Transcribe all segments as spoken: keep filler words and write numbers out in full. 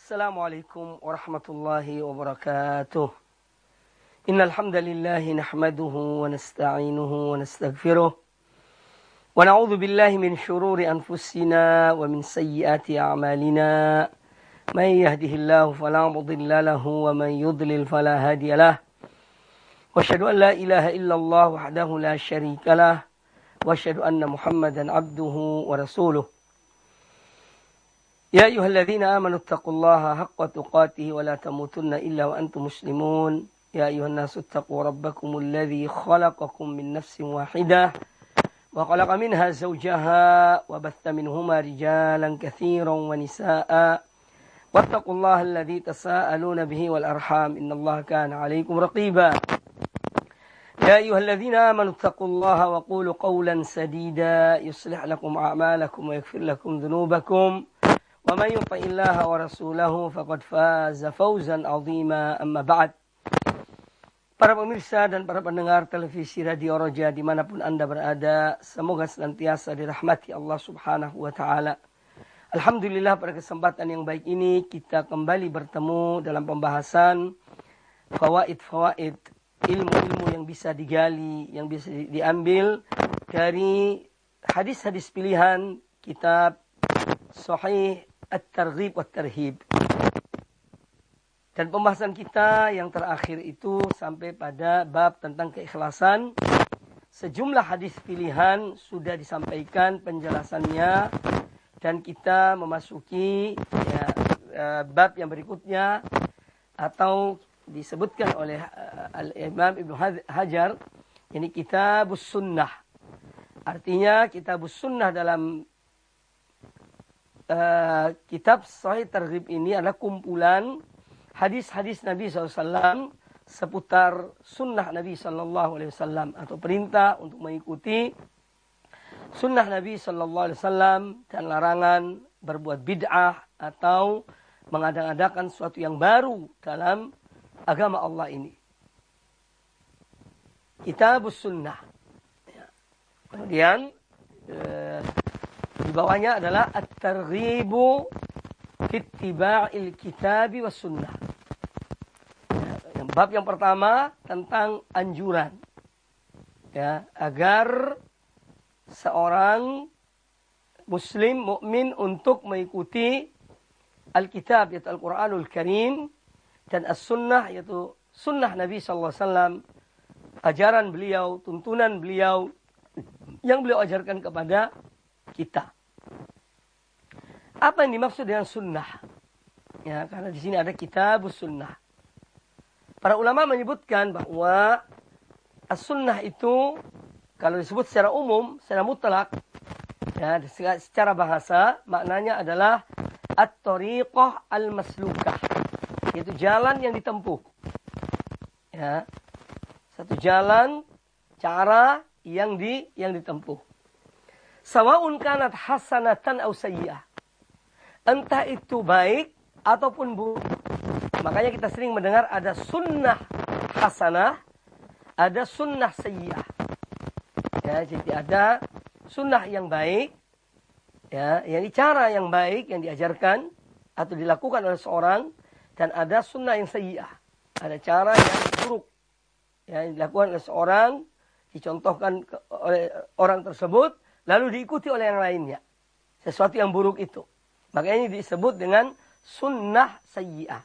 Assalamualaikum warahmatullahi wabarakatuh. Innal hamdalillah nahmaduhu wa nasta'inuhu wa nastaghfiruh. Wa na'udzu billahi min shururi anfusina wa min sayyiati a'malina. May yahdihillahu fala mudilla lahu wa may yudlil fala hadiyalah. Wa asyhadu an la ilaha illallah wahdahu la syarika lah. Wa asyhadu anna Muhammadan abduhu wa rasuluh. Ya ayyuhalladzina amanu taqullaha haqqa tuqatih wa la tamutunna illa wa antum muslimun. Ya ayyuhan nasu taqu rabbakumul ladzi khalaqakum min nafsin wahidah wa khalaqa minha zawjaha wa batha minhuma rijalan katsiran wa nisaa'a. Wattaqullaha alladzi tasaaluna bihi wal arham innallaha kana 'alaykum raqiba. Ya ayyuhalladzina amanu taqullaha wa qulu qawlan sadida yuslih lakum a'malakum wa yaghfir lakum dhunubakum. Wa man yuti'illaha wa rasulahu faqad faza fawzan 'azima, amma ba'd. Para pemirsa dan para pendengar televisi Radio Roja dimanapun Anda berada, semoga senantiasa dirahmati Allah Subhanahu wa taala. Alhamdulillah, pada kesempatan yang baik ini kita kembali bertemu dalam pembahasan fawaid-fawaid, ilmu-ilmu yang bisa digali, yang bisa diambil dari hadis-hadis pilihan kitab Sahih At-Targhib wa Tarhib. Dan pembahasan kita yang terakhir itu sampai pada bab tentang keikhlasan. Sejumlah hadis pilihan sudah disampaikan penjelasannya dan kita memasuki ya, bab yang berikutnya atau disebutkan oleh uh, Al-Imam Ibnu Hajar, ini Kitabus Sunnah. Artinya Kitabus Sunnah dalam Uh, kitab Sahih Targhib ini adalah kumpulan hadis-hadis Nabi shallallahu alaihi wasallam seputar sunnah Nabi shallallahu alaihi wasallam atau perintah untuk mengikuti sunnah Nabi shallallahu alaihi wasallam dan larangan berbuat bid'ah atau mengadakan sesuatu yang baru dalam agama Allah ini. Kitabus Sunnah. Ya. Kemudian uh, di bawahnya adalah At-Targhibu Fittiba'il Kitabi was Sunnah. Yang bab yang pertama tentang anjuran, ya, agar seorang muslim mukmin untuk mengikuti Alkitab yaitu Al-Qur'anul Karim dan As-Sunnah yaitu sunnah Nabi sallallahu alaihi wasallam, ajaran beliau, tuntunan beliau yang beliau ajarkan kepada kita. Apa yang dimaksud dengan sunnah? Ya, karena di sini ada Kitabus Sunnah. Para ulama menyebutkan bahwa as-sunnah itu kalau disebut secara umum, secara mutlak, ya, secara bahasa maknanya adalah at-tariqah al-maslukah, yaitu jalan yang ditempuh. Ya, satu jalan, cara yang di yang ditempuh. Sawa'un kanat hasanatan aw sayyi'ah. Entah itu baik ataupun buruk. Makanya kita sering mendengar ada sunnah hasanah, ada sunnah sayyi'ah. Ya, jadi ada sunnah yang baik, ya, yang cara yang baik yang diajarkan atau dilakukan oleh seorang, dan ada sunnah yang sayyi'ah. Ada cara yang buruk yang dilakukan oleh seorang, dicontohkan oleh orang tersebut, lalu diikuti oleh yang lainnya. Sesuatu yang buruk itu. Makanya ini disebut dengan sunnah sayyi'ah.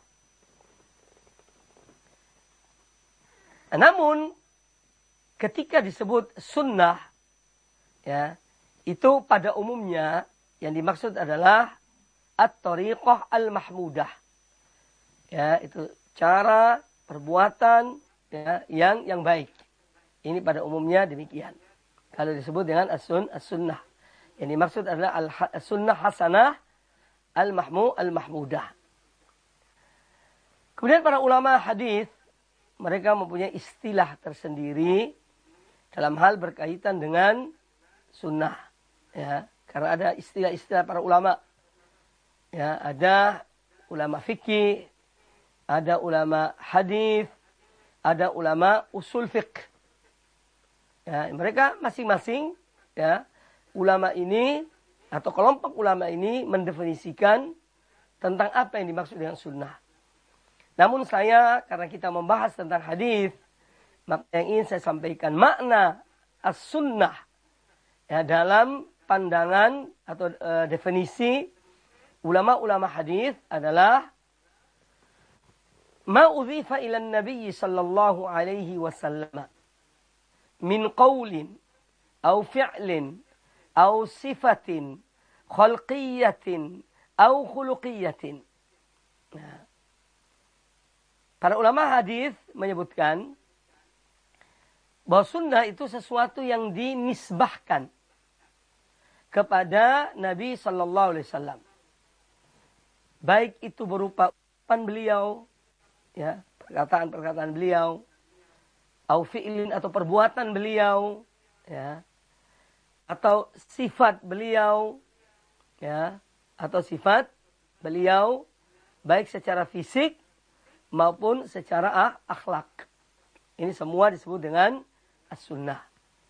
Namun, ketika disebut sunnah, ya, itu pada umumnya yang dimaksud adalah at-tariqah al-mahmudah. Ya, itu cara, perbuatan, ya, yang yang baik. Ini pada umumnya demikian. Kalau disebut dengan as-sun, as-sunnah. Yang dimaksud adalah as-sunnah hasanah al-mahmu al-mahmudah. Kemudian para ulama hadis, mereka mempunyai istilah tersendiri dalam hal berkaitan dengan sunnah. Ya, karena ada istilah-istilah para ulama. Ya, ada ulama fikih, ada ulama hadis, ada ulama usul fiqh. Ya, mereka masing-masing, ya, ulama ini atau kelompok ulama ini mendefinisikan tentang apa yang dimaksud dengan sunnah. Namun saya, karena kita membahas tentang hadis, maka yang ingin saya sampaikan makna as-sunnah ya, dalam pandangan atau uh, definisi ulama-ulama hadis adalah ma udhifa ila an-nabiy sallallahu alaihi wasallam min qawlin aw fi'lin aw sifatin khalqiyatin aw khuluqiyatin. Nah, para ulama hadis menyebutkan bahwa sunnah itu sesuatu yang dinisbahkan kepada Nabi sallallahu alaihi wasallam. Baik itu berupa ucapan beliau, ya, perkataan-perkataan beliau, au fi'lin atau perbuatan beliau, ya, atau sifat beliau, ya, atau sifat beliau baik secara fisik maupun secara ah, akhlak. Ini semua disebut dengan as-sunnah.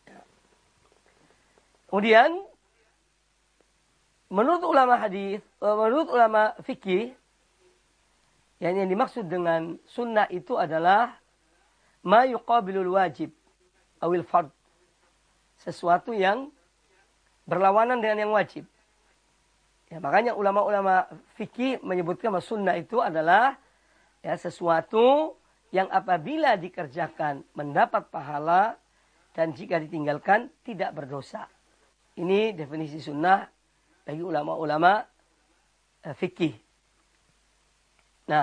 Kemudian menurut ulama hadis, menurut ulama fikih, yang, yang dimaksud dengan sunnah itu adalah ma yuqabilul wajib awil fard. Sesuatu yang berlawanan dengan yang wajib. Ya, makanya ulama-ulama fikih menyebutkan bahwa sunnah itu adalah ya, sesuatu yang apabila dikerjakan mendapat pahala dan jika ditinggalkan tidak berdosa. Ini definisi sunnah bagi ulama-ulama uh, fikih. Nah,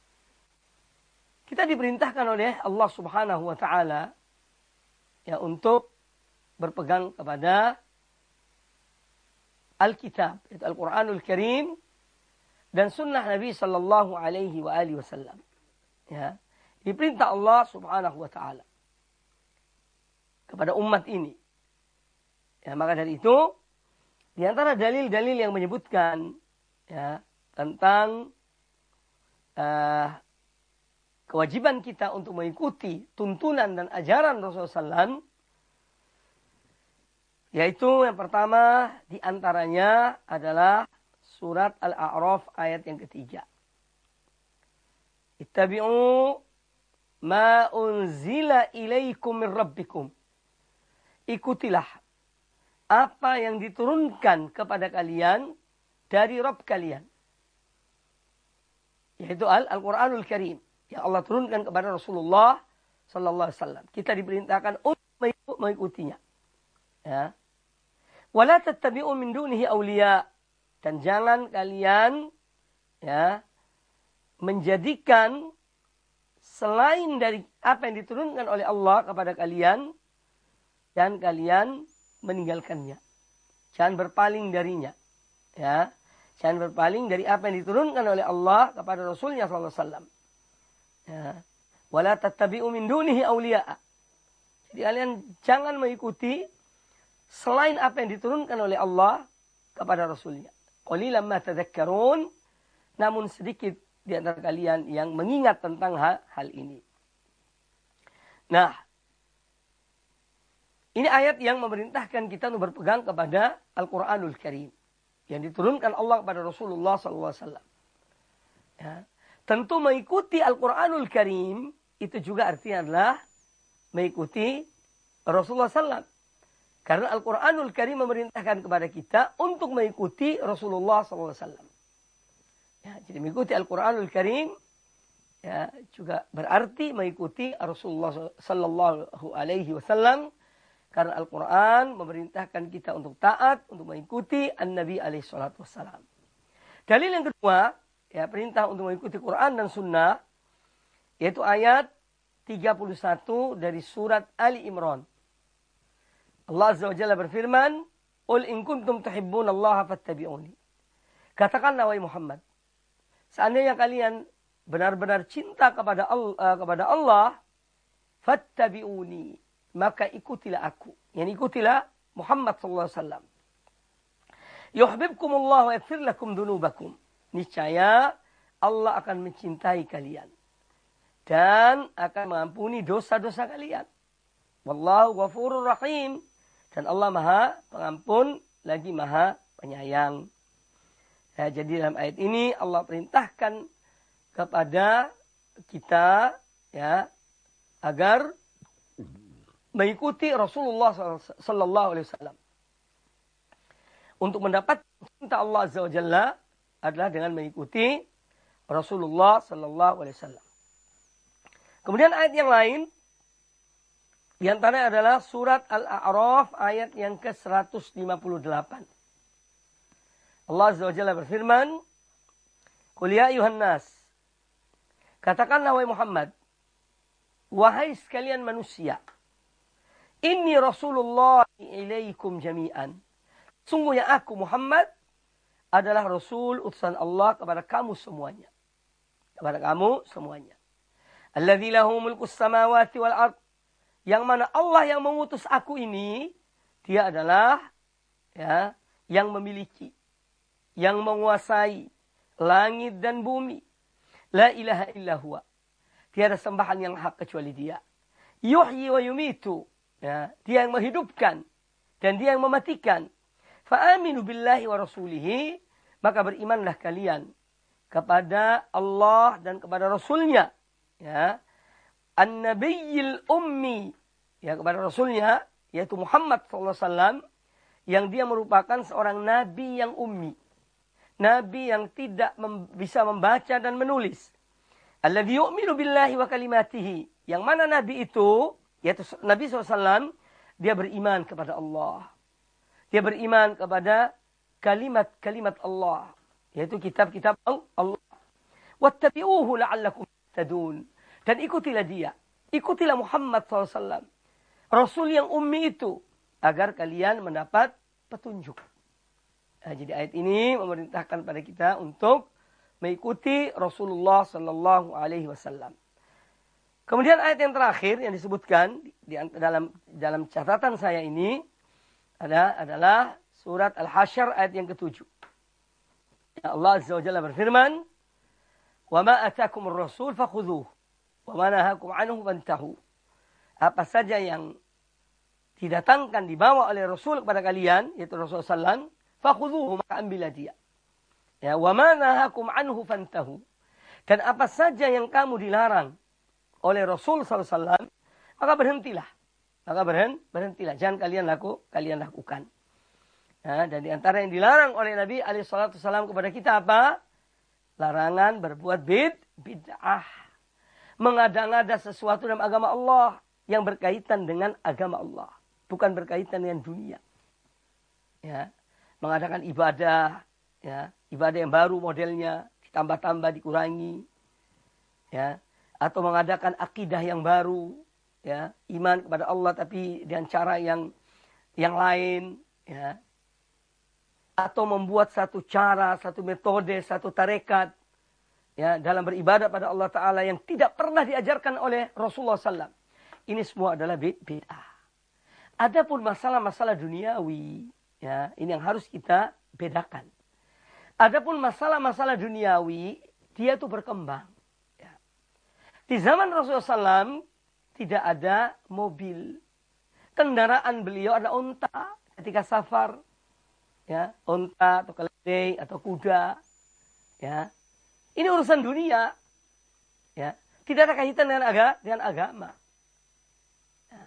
kita diperintahkan oleh Allah Subhanahu wa taala ya untuk berpegang kepada Alkitab, yaitu Al-Quranul Karim dan sunnah Nabi sallallahu alaihi wa alihi wasallam. Ya, diperintah Allah Subhanahu wa taala kepada umat ini. Ya, maka dari itu di antara dalil-dalil yang menyebutkan ya, tentang uh, kewajiban kita untuk mengikuti tuntunan dan ajaran Rasulullah sallallahu alaihi wasallam, yaitu yang pertama di antaranya adalah surat Al-A'raf ayat yang ketiga. Ittabi'u ma unzila ilaikum min rabbikum. Ikutilah apa yang diturunkan kepada kalian dari Rabb kalian. Yaitu Al-Quranul Karim. Yang Allah turunkan kepada Rasulullah sallallahu alaihi wasallam. Kita diperintahkan untuk mengikutinya. Ya. Wala tattabi'u min dunihi awliya, dan jangan kalian ya menjadikan selain dari apa yang diturunkan oleh Allah kepada kalian dan kalian meninggalkannya. Jangan berpaling darinya. Ya. Jangan berpaling dari apa yang diturunkan oleh Allah kepada Rasulnya sallallahu alaihi wasallam. Ya. Wala tattabi'u min dunihi awliya. Jadi kalian jangan mengikuti selain apa yang diturunkan oleh Allah kepada Rasulnya. Qalilan ma tadhakkarun, namun sedikit di antara kalian yang mengingat tentang hal, hal ini. Nah, ini ayat yang memerintahkan kita untuk berpegang kepada Al-Quranul Karim yang diturunkan Allah kepada Rasulullah sallallahu alaihi wasallam. Ya. Tentu mengikuti Al-Quranul Karim itu juga artinya adalah mengikuti Rasulullah sallallahu alaihi wasallam. Karena Al-Quranul Karim memerintahkan kepada kita untuk mengikuti Rasulullah sallallahu alaihi wasallam. Ya, jadi mengikuti Al-Quranul Karim ya, juga berarti mengikuti Rasulullah sallallahu alaihi wasallam. Karena Al-Quran memerintahkan kita untuk taat, untuk mengikuti An-Nabi alaihi salatu wassalam. Dalil yang kedua, ya, perintah untuk mengikuti Quran dan Sunnah, yaitu ayat tiga puluh satu dari surat Ali Imran. Allah Azza wa Jalla berfirman, "Qul in kuntum tuhibbunallaha fattabi'uni." Katakanlah wahai Muhammad, seandainya kalian benar-benar cinta kepada Allah, uh, kepada Allah, fattabi'uni, maka ikutilah aku. Yani ikutilah Muhammad sallallahu alaihi wasallam. Yuhibbukumullah wa yaghfir lakum dunubakum. Niscaya Allah akan mencintai kalian dan akan mengampuni dosa-dosa kalian. Wallahu ghafurur rahim. Dan Allah Maha Pengampun lagi Maha Penyayang. Ya, jadi dalam ayat ini Allah perintahkan kepada kita ya agar mengikuti Rasulullah sallallahu alaihi wasallam. Untuk mendapat cinta Allah Azza wa Jalla adalah dengan mengikuti Rasulullah sallallahu alaihi wasallam. Kemudian ayat yang lain di antaranya adalah surat Al-A'raf ayat yang ke seratus lima puluh delapan. Allah Azza wa Jalla berfirman, "Qul ya ayuhan nas." Katakanlah wahai Muhammad, wahai sekalian manusia, inni Rasulullah ilaikum jami'an. Sungguhnya aku Muhammad adalah Rasul utusan Allah kepada kamu semuanya. Kepada kamu semuanya. Alladzi lahu mulkus samawati wal ard. Yang mana Allah yang mengutus aku ini, dia adalah ya, yang memiliki, yang menguasai langit dan bumi. La ilaha illa huwa. Tiada sembahan yang hak kecuali dia. Yuhyi wa yumitu. Ya, dia yang menghidupkan dan dia yang mematikan. Fa'aminu billahi wa rasulihi, maka berimanlah kalian kepada Allah dan kepada Rasulnya. Ya. An-Nabiyil Ummi, ya, kepada Rasulnya, yaitu Muhammad sallallahu alaihi wasallam, yang dia merupakan seorang Nabi yang ummi. Nabi yang tidak mem bisa membaca dan menulis. Alladzi yu'minu billahi wa kalimatihi. Yang mana Nabi itu, yaitu Nabi sallallahu alaihi wasallam, dia beriman kepada Allah. Dia beriman kepada kalimat-kalimat Allah, yaitu kitab-kitab Allah. Wattabi'uhu la'allakum tahtadun. Dan ikutilah dia. Ikutilah Muhammad sallallahu alaihi wasallam. Rasul yang ummi itu. Agar kalian mendapat petunjuk. Nah, jadi ayat ini memerintahkan pada kita untuk mengikuti Rasulullah sallallahu alaihi wasallam. Kemudian ayat yang terakhir yang disebutkan di dalam dalam catatan saya ini ada adalah surat Al-Hasyr ayat yang ketujuh. Allah Azza wa Jalla berfirman, "Wa ma atakumur rasul fakhudhuhu, wa ma nahakum anhu fantahu." Apa saja yang didatangkan dibawa oleh Rasul kepada kalian, yaitu Rasulullah sallallahu alaihi wasallam, fakhudhuhu, maka ambillah dia. Ya, wa ma nahakum anhu fantahu. Dan apa saja yang kamu dilarang oleh Rasul sallallahu alaihi wasallam, maka berhentilah. Maka berhenti, berhentilah. Jangan kalian laku, kalian lakukan. Nah, dan di antara yang dilarang oleh Nabi alaihi salatu wasallam kepada kita apa? Larangan berbuat bid, bid'ah. Mengada-ngada sesuatu dalam agama Allah yang berkaitan dengan agama Allah, bukan berkaitan dengan dunia. Ya, mengadakan ibadah, ya, ibadah yang baru modelnya ditambah-tambah, dikurangi, ya, atau mengadakan akidah yang baru, ya, iman kepada Allah tapi dengan cara yang yang lain, ya, atau membuat satu cara, satu metode, satu tarekat, ya, dalam beribadah pada Allah Ta'ala yang tidak pernah diajarkan oleh Rasulullah sallallahu alaihi wasallam. Ini semua adalah bid'ah. Adapun masalah-masalah duniawi, ya, ini yang harus kita bedakan. Adapun masalah-masalah duniawi, dia itu berkembang. Ya. Di zaman Rasulullah sallallahu alaihi wasallam tidak ada mobil. Kendaraan beliau ada unta ketika safar, ya, unta atau keledai atau kuda, ya. Ini urusan dunia, ya, tidak ada kaitan dengan agama, dengan agama. Ya.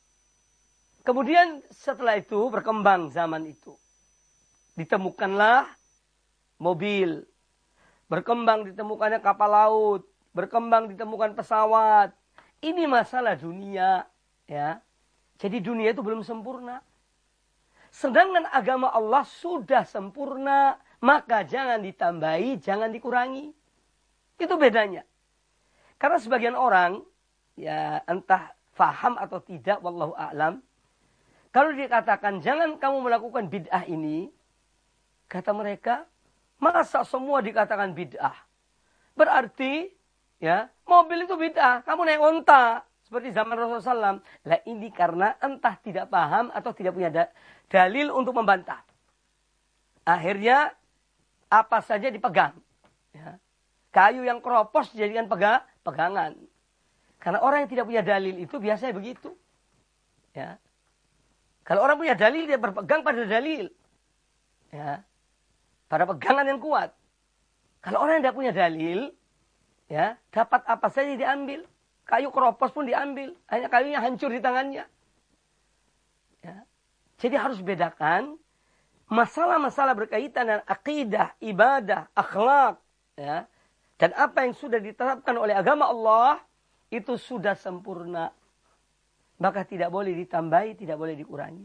Kemudian setelah itu berkembang zaman itu, ditemukanlah mobil, berkembang ditemukannya kapal laut, berkembang ditemukan pesawat. Ini masalah dunia, ya. Jadi dunia itu belum sempurna. Sedangkan agama Allah sudah sempurna, maka jangan ditambahi, jangan dikurangi. Itu bedanya. Karena sebagian orang, ya, entah faham atau tidak, wallahu a'lam, kalau dikatakan jangan kamu melakukan bid'ah ini, kata mereka, masa semua dikatakan bid'ah? Berarti, ya, mobil itu bid'ah, kamu naik unta. Seperti zaman Rasulullah sallallahu alaihi wasallam. Lah ini karena entah tidak paham atau tidak punya da dalil untuk membantah. Akhirnya apa saja dipegang. Ya. Kayu yang keropos dijadikan pega pegangan. Karena orang yang tidak punya dalil itu biasanya begitu. Ya. Kalau orang punya dalil dia berpegang pada dalil. Ya. pada pegangan yang kuat. Kalau orang yang tidak punya dalil, ya, dapat apa saja diambil. Kayu keropos pun diambil. Hanya kayunya hancur di tangannya. Ya. Jadi harus bedakan masalah-masalah berkaitan dengan akidah, ibadah, akhlak. Ya. Dan apa yang sudah ditetapkan oleh agama Allah, itu sudah sempurna. Maka tidak boleh ditambahi, tidak boleh dikurangi.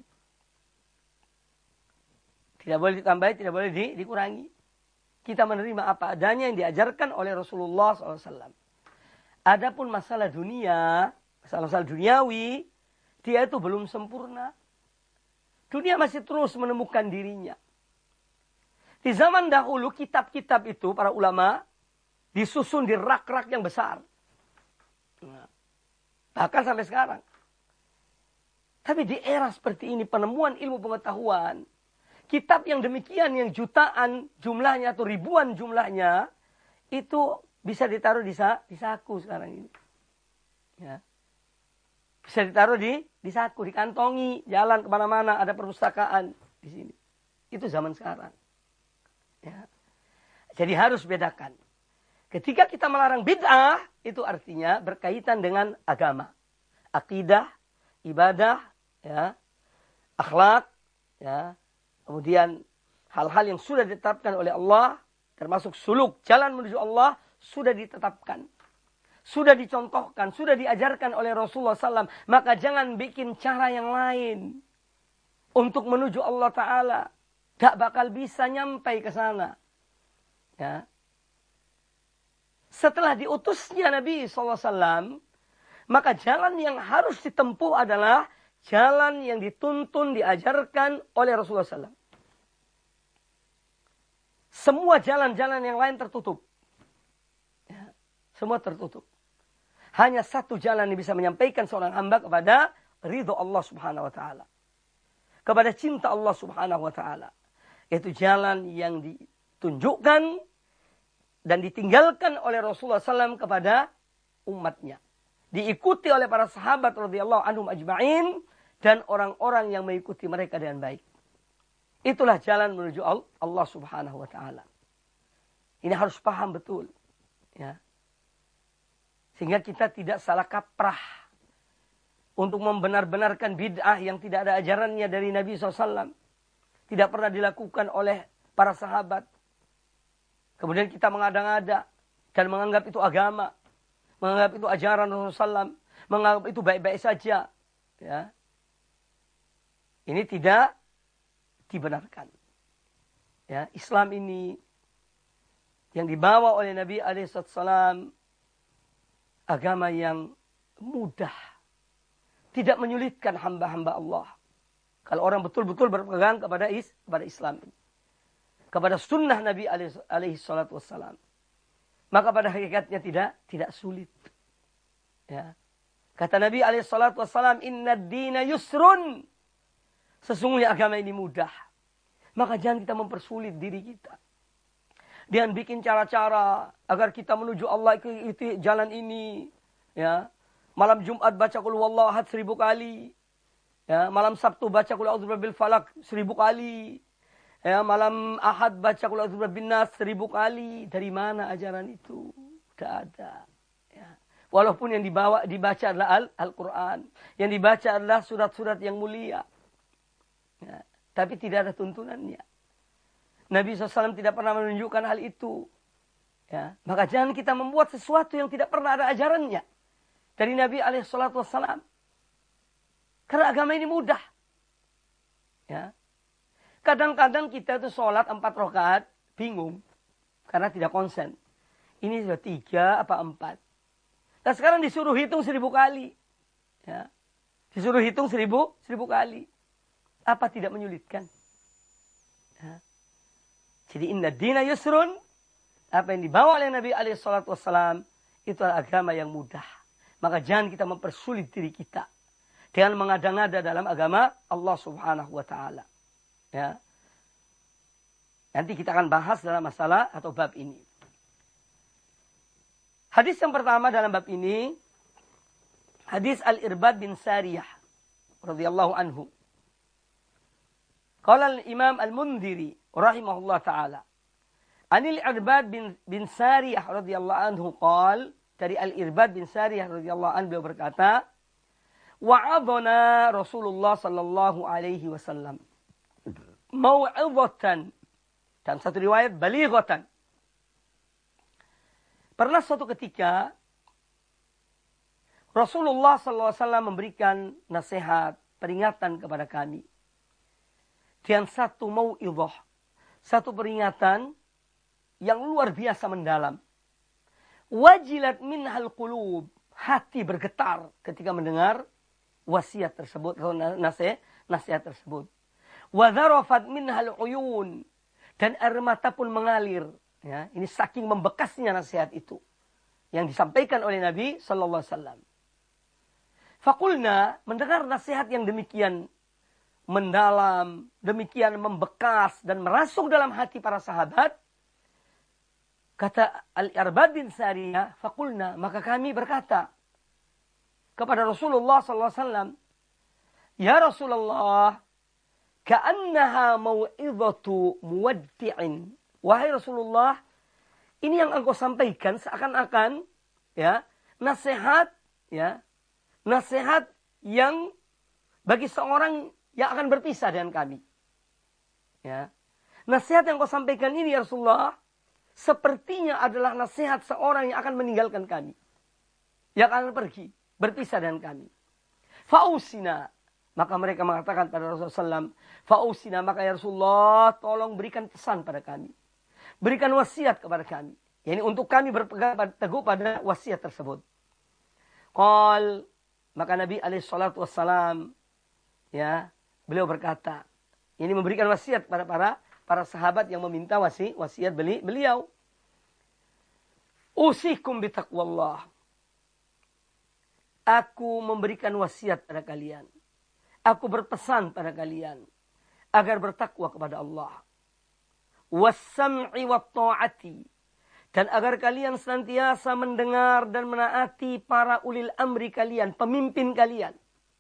Tidak boleh ditambahi, tidak boleh di, dikurangi. Kita menerima apa adanya yang diajarkan oleh Rasulullah shallallahu alaihi wasallam. Adapun masalah dunia, masalah-masalah duniawi, dia itu belum sempurna. Dunia masih terus menemukan dirinya. Di zaman dahulu, kitab-kitab itu, para ulama, disusun di rak-rak yang besar. Nah, bahkan sampai sekarang. Tapi di era seperti ini, penemuan ilmu pengetahuan, kitab yang demikian, yang jutaan jumlahnya atau ribuan jumlahnya, itu bisa ditaruh di, di saku sekarang ini. Ya. Bisa ditaruh di, di saku, dikantongi, jalan kemana-mana, ada perpustakaan di sini. Itu zaman sekarang. Ya. Jadi harus bedakan. Ketika kita melarang bid'ah, itu artinya berkaitan dengan agama. Akidah, ibadah, ya, akhlak, ya, kemudian hal-hal yang sudah ditetapkan oleh Allah, termasuk suluk, jalan menuju Allah, sudah ditetapkan. Sudah dicontohkan, sudah diajarkan oleh Rasulullah shallallahu alaihi wasallam. Maka jangan bikin cara yang lain untuk menuju Allah Ta'ala. Gak bakal bisa nyampai ke sana. Ya. Setelah diutusnya Nabi shallallahu alaihi wasallam, maka jalan yang harus ditempuh adalah jalan yang dituntun, diajarkan oleh Rasulullah shallallahu alaihi wasallam. Semua jalan-jalan yang lain tertutup. Ya, semua tertutup. Hanya satu jalan yang bisa menyampaikan seorang hamba kepada ridho Allah subhanahu wa ta'ala. Kepada cinta Allah subhanahu wa ta'ala. Yaitu jalan yang ditunjukkan dan ditinggalkan oleh Rasulullah shallallahu alaihi wasallam kepada umatnya. Diikuti oleh para sahabat radhiyallahu anhum ajma'in dan orang-orang yang mengikuti mereka dengan baik. Itulah jalan menuju Allah subhanahu wa ta'ala. Ini harus paham betul. Ya. Sehingga kita tidak salah kaprah untuk membenar-benarkan bid'ah yang tidak ada ajarannya dari Nabi shallallahu alaihi wasallam. Tidak pernah dilakukan oleh para sahabat. Kemudian kita mengada-ngada dan menganggap itu agama. Menganggap itu ajaran Rasulullah shallallahu alaihi wasallam. Menganggap itu baik-baik saja. Ya. Ini tidak dibenarkan. Ya, Islam ini yang dibawa oleh Nabi alaihi wasallam agama yang mudah, tidak menyulitkan hamba-hamba Allah. Kalau orang betul-betul berpegang kepada is, kepada Islam ini, kepada sunnah Nabi alaihi wasallam, maka pada hakikatnya tidak tidak sulit. Ya. Kata Nabi alaihi wasallam, "Inna ad-dina yusrun." Sesungguhnya agama ini mudah. Maka jangan kita mempersulit diri kita. Dengan bikin cara-cara agar kita menuju Allah ikuti jalan ini. Ya. Malam Jumat baca qul huwallahu ahad seribu kali. Ya. Malam Sabtu baca qul a'udzu birabbil falaq seribu kali. Ya. Malam Ahad baca qul a'udzu birabbin nas seribu kali. Dari mana ajaran itu? Tidak ada. Ya. Walaupun yang dibawa dibaca adalah Al-Quran. Yang dibaca adalah surat-surat yang mulia. Ya, tapi tidak ada tuntunannya. Nabi shallallahu alaihi wasallam tidak pernah menunjukkan hal itu. Ya, maka jangan kita membuat sesuatu yang tidak pernah ada ajarannya dari Nabi alaihi wasallam. Karena agama ini mudah. Ya. Kadang-kadang kita itu sholat empat rakaat bingung karena tidak konsen. Ini sudah tiga apa empat. Nah sekarang disuruh hitung seribu kali. Ya. Disuruh hitung seribu seribu kali. Apa tidak menyulitkan? Ya. Jadi inna dina yusrun. Apa yang dibawa oleh Nabi alaihi wasallam itu adalah agama yang mudah. Maka jangan kita mempersulit diri kita dengan mengada-ngada dalam agama Allah subhanahu wa ta'ala. Ya. Nanti kita akan bahas dalam masalah atau bab ini. Hadis yang pertama dalam bab ini, hadis Al-Irbad bin Sariyah radhiyallahu anhu. Qala al-Imam Al-Mundhiri rahimahullah ta'ala, Anil Irbad bin, bin Sariyah radhiyallahu anhu qal, dari Al-Irbad bin Sariyah radhiyallahu anhu beliau berkata, wa'adhana Rasulullah sallallahu alaihi wasallam mau'izatan, dan satu riwayat balighatan. Pernah suatu ketika Rasulullah sallallahu alaihi wasallam memberikan nasihat, peringatan kepada kami. Dan satu mau'izah, satu peringatan yang luar biasa mendalam. Wajilat minhal qulub, hati bergetar ketika mendengar wasiat tersebut atau nasihat, nasihat tersebut. Wa dharafat minhal uyun, dan air mata pun mengalir. Ya, ini saking membekasnya nasihat itu yang disampaikan oleh Nabi sallallahu alaihi wasallam. Fakulna, mendengar nasihat yang demikian mendalam, demikian membekas dan merasuk dalam hati para sahabat, kata Al-Irbad bin Sariyah, fakulna, maka kami berkata kepada Rasulullah sallallahu alaihi wasallam, ya Rasulullah, ka'annaha mau'izatu muwaddi'in. Wahai Rasulullah, ini yang engkau sampaikan seakan-akan ya, nasihat ya, nasihat yang bagi seorang yang akan berpisah dengan kami. Ya. Nasihat yang kau sampaikan ini ya Rasulullah, sepertinya adalah nasihat seorang yang akan meninggalkan kami. Yang akan pergi, berpisah dengan kami. Fausina, maka mereka mengatakan pada Rasulullah sallallahu alaihi wasallam, fausina, maka ya Rasulullah, tolong berikan pesan pada kami. Berikan wasiat kepada kami. Yani untuk kami berpegang teguh pada wasiat tersebut. Qal, maka Nabi alaihi salatu wassalam, ya, beliau berkata, ini memberikan wasiat pada para para sahabat yang meminta wasi, wasiat beli, beliau. Usikum bitaqwallah. Aku memberikan wasiat pada kalian. Aku berpesan pada kalian agar bertakwa kepada Allah. Was-sam'i wat-ta'ati, dan agar kalian senantiasa mendengar dan menaati para ulil amri kalian, pemimpin kalian.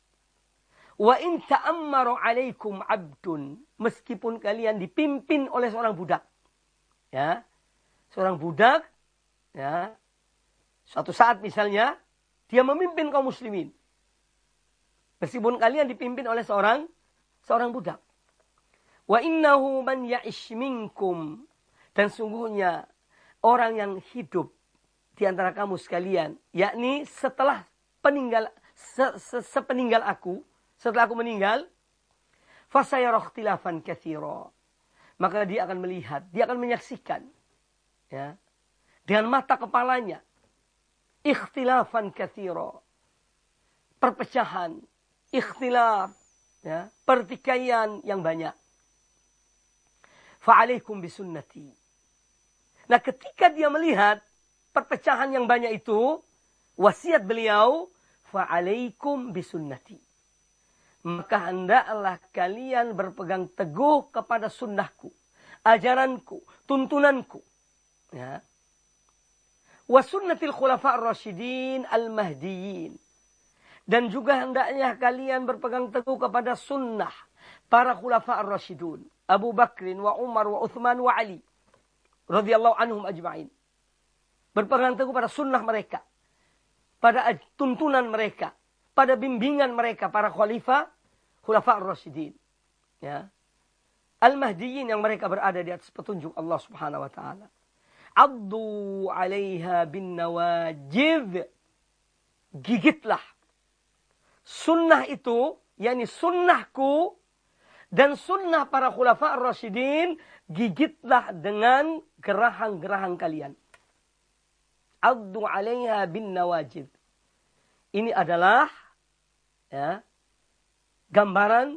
Wa in ta'ammaru 'alaikum 'abdun, meskipun kalian dipimpin oleh seorang budak. Ya. Seorang budak ya. Suatu saat misalnya dia memimpin kaum muslimin. Meskipun kalian dipimpin oleh seorang seorang budak. Wa innahu man ya'ish minkum, dan sungguhnya orang yang hidup di antara kamu sekalian, yakni setelah peninggal se, se, sepeninggal aku, setelah aku meninggal, fasayara ikhtilafan katsira, maka dia akan melihat, dia akan menyaksikan ya, dengan mata kepalanya ikhtilafan katsira, perpecahan, ikhtilaf ya, pertikaian yang banyak. Fa'alaikum bisunnati. Nah, ketika dia melihat perpecahan yang banyak itu, wasiat beliau, fa'alaikum bisunnati. Maka hendaklah kalian berpegang teguh kepada sunnahku, ajaranku, tuntunanku. Ya. Wa sunnatil khulafa'ir rasyidin al-mahdiyyin. Dan juga hendaknya kalian berpegang teguh kepada sunnah para khulafa'ir rasyidun. Abu Bakrin wa Umar wa Uthman wa Ali radhiyallahu anhum ajma'in. Berpegang teguh pada sunnah mereka, pada tuntunan mereka, pada bimbingan mereka para khalifah khulafa'ur rasyidin. Ya. Al-Mahdiyyin, yang mereka berada di atas petunjuk Allah Subhanahu wa taala. Addu 'alaiha bin nawajidh. Gigitlah sunnah itu, yakni sunnahku dan sunnah para khulafa'ur rasyidin, gigitlah dengan gerahang-gerahang kalian. Addu 'alaiha bin nawajid. Ini adalah ya, gambaran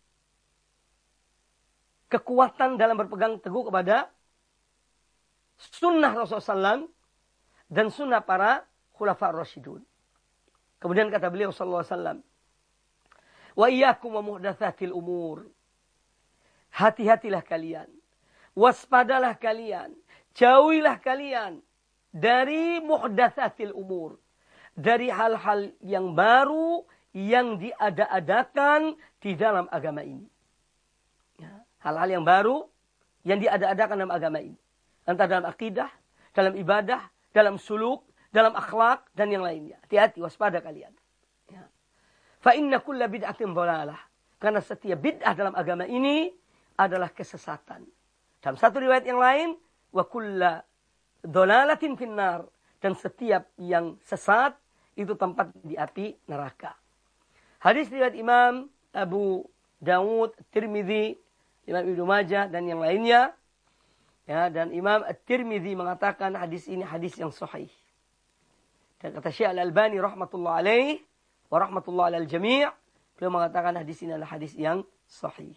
kekuatan dalam berpegang teguh kepada sunnah Rasulullah sallallahu alaihi wasallam dan sunnah para khulafa'ur rasyidun. Kemudian kata beliau sallallahu alaihi wasallam, wa iyyakum wa muhdatsatil umur. Hati-hatilah kalian, waspadalah kalian, jauhilah kalian dari muhdatsatil umur, dari hal-hal yang baru yang diada-adakan di dalam agama ini. Hal-hal yang baru yang diada-adakan dalam agama ini. Entah dalam akidah, dalam ibadah, dalam suluk, dalam akhlak, dan yang lainnya. Hati-hati, waspada kalian. Ya. Fa inna kulla bid'atin dhalalah. Karena setiap bid'ah dalam agama ini adalah kesesatan. Dalam satu riwayat yang lain, wa kulla dhalalatin finnar. Dan setiap yang sesat, itu tempat di api neraka. Hadis riwayat Imam Abu Dawud, Tirmidzi, Imam Ibnu Majah, dan yang lainnya. Ya, dan Imam At-Tirmidzi mengatakan hadis ini hadis yang sahih. Dan kata Syekh Al-Albani rahmatullah alaih wa rahmatullah alal jami', beliau mengatakan hadis ini adalah hadis yang sahih.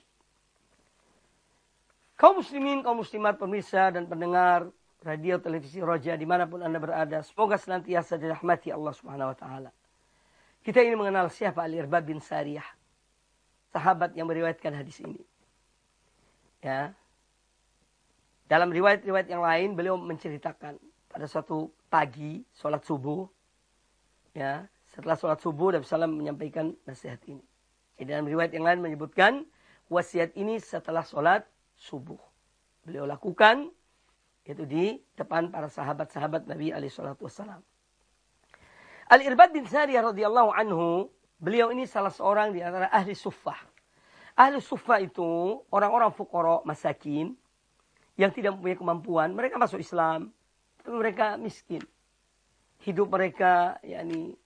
Kaum muslimin, kaum muslimat, pemirsa dan pendengar radio televisi Roja dimanapun Anda berada, semoga senantiasa dirahmati Allah Subhanahu wa taala. Kita ini mengenal siapa Al-Irbad bin Sariyah, sahabat yang meriwayatkan hadis ini. Ya. Dalam riwayat-riwayat yang lain beliau menceritakan pada suatu pagi sholat subuh, ya, setelah sholat subuh Nabi sallallahu alaihi wasallam menyampaikan nasihat ini. Jadi dalam riwayat yang lain menyebutkan wasiat ini setelah sholat subuh beliau lakukan, yaitu di depan para sahabat-sahabat Nabi alaihi salatu wasallam. Al-Irbad bin Sariyah radhiyallahu anhu, beliau ini salah seorang di antara ahli suffah. Ahli suffah itu orang-orang fuqara masakin yang tidak mempunyai kemampuan. Mereka masuk Islam, tapi mereka miskin. Hidup mereka, yakni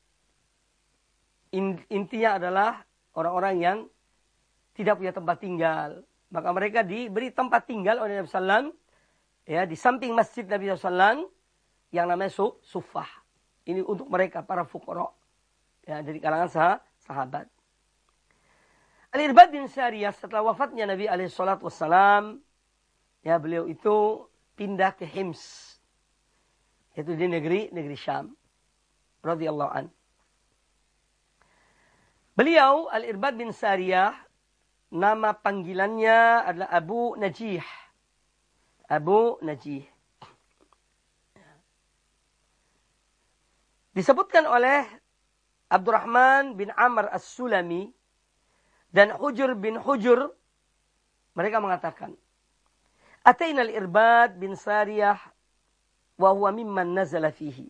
intinya adalah orang-orang yang tidak punya tempat tinggal. Maka mereka diberi tempat tinggal oleh Nabi sallallahu alaihi wasallam, ya, di samping masjid Nabi sallallahu alaihi wasallam yang namanya suffah. Ini untuk mereka para fuqara, ya, dari kalangan sah sahabat. Al-Irbad bin Sariyah setelah wafatnya Nabi alaihi salatu wasallam, ya, beliau itu pindah ke Hims, yaitu di negeri negeri Syam, radhiyallahu an. Beliau Al-Irbad bin Sariyah, nama panggilannya adalah Abu Najih. Abu Najih. Disebutkan oleh Abdurrahman bin Amr As-Sulami dan Hujr bin Hujr, mereka mengatakan, Ataina al-Irbad bin Sariyah wa huwa mimman nazala fihi.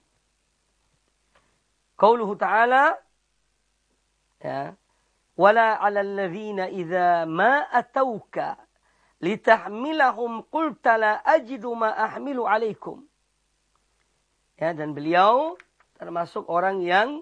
Qauluhu ta'ala, ya, wala 'alal ladzina idza ma atauka litahmilahum qulta la ajidu ma ahmilu 'alaikum. Ya, dan beliau termasuk orang yang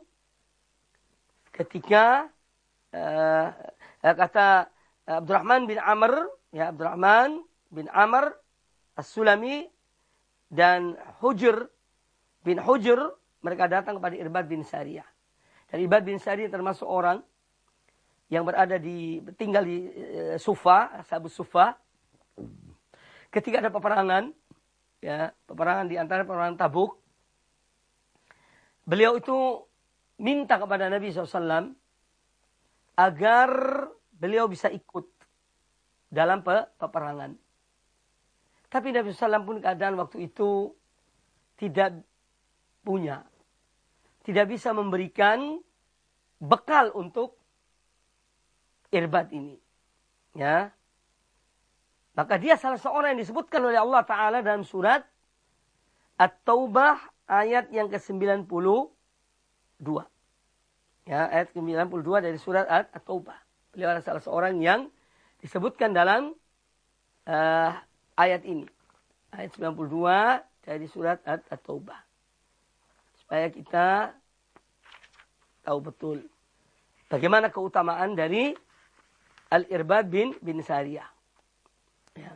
ketika uh, kata Abdurrahman bin Amr, ya, Abdurrahman bin Amr As-Sulami dan Hujr bin Hujr, mereka datang kepada Irbad bin Sariyah. Dan Irbad bin Sariyah termasuk orang yang berada di tinggal di uh, Sufa, Ashabus Sufa. Ketika ada peperangan, ya, peperangan di antara peperangan Tabuk, beliau itu minta kepada Nabi shallallahu alaihi wasallam agar beliau bisa ikut dalam pe peperangan. Tapi Nabi shallallahu alaihi wasallam pun keadaan waktu itu tidak punya, tidak bisa memberikan bekal untuk Irbad ini. Ya. Maka dia salah seorang yang disebutkan oleh Allah Ta'ala dalam surat At-Taubah ayat yang ke sembilan puluh dua. Ya, ayat ke sembilan puluh dua dari surat At-Taubah. Beliau adalah salah seorang yang disebutkan dalam uh, ayat ini. Ayat sembilan puluh dua dari surat At-Taubah. Supaya kita tahu betul bagaimana keutamaan dari Al-Irbad bin bin Sariyah. Ya.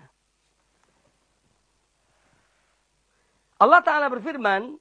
Allah Ta'ala berfirman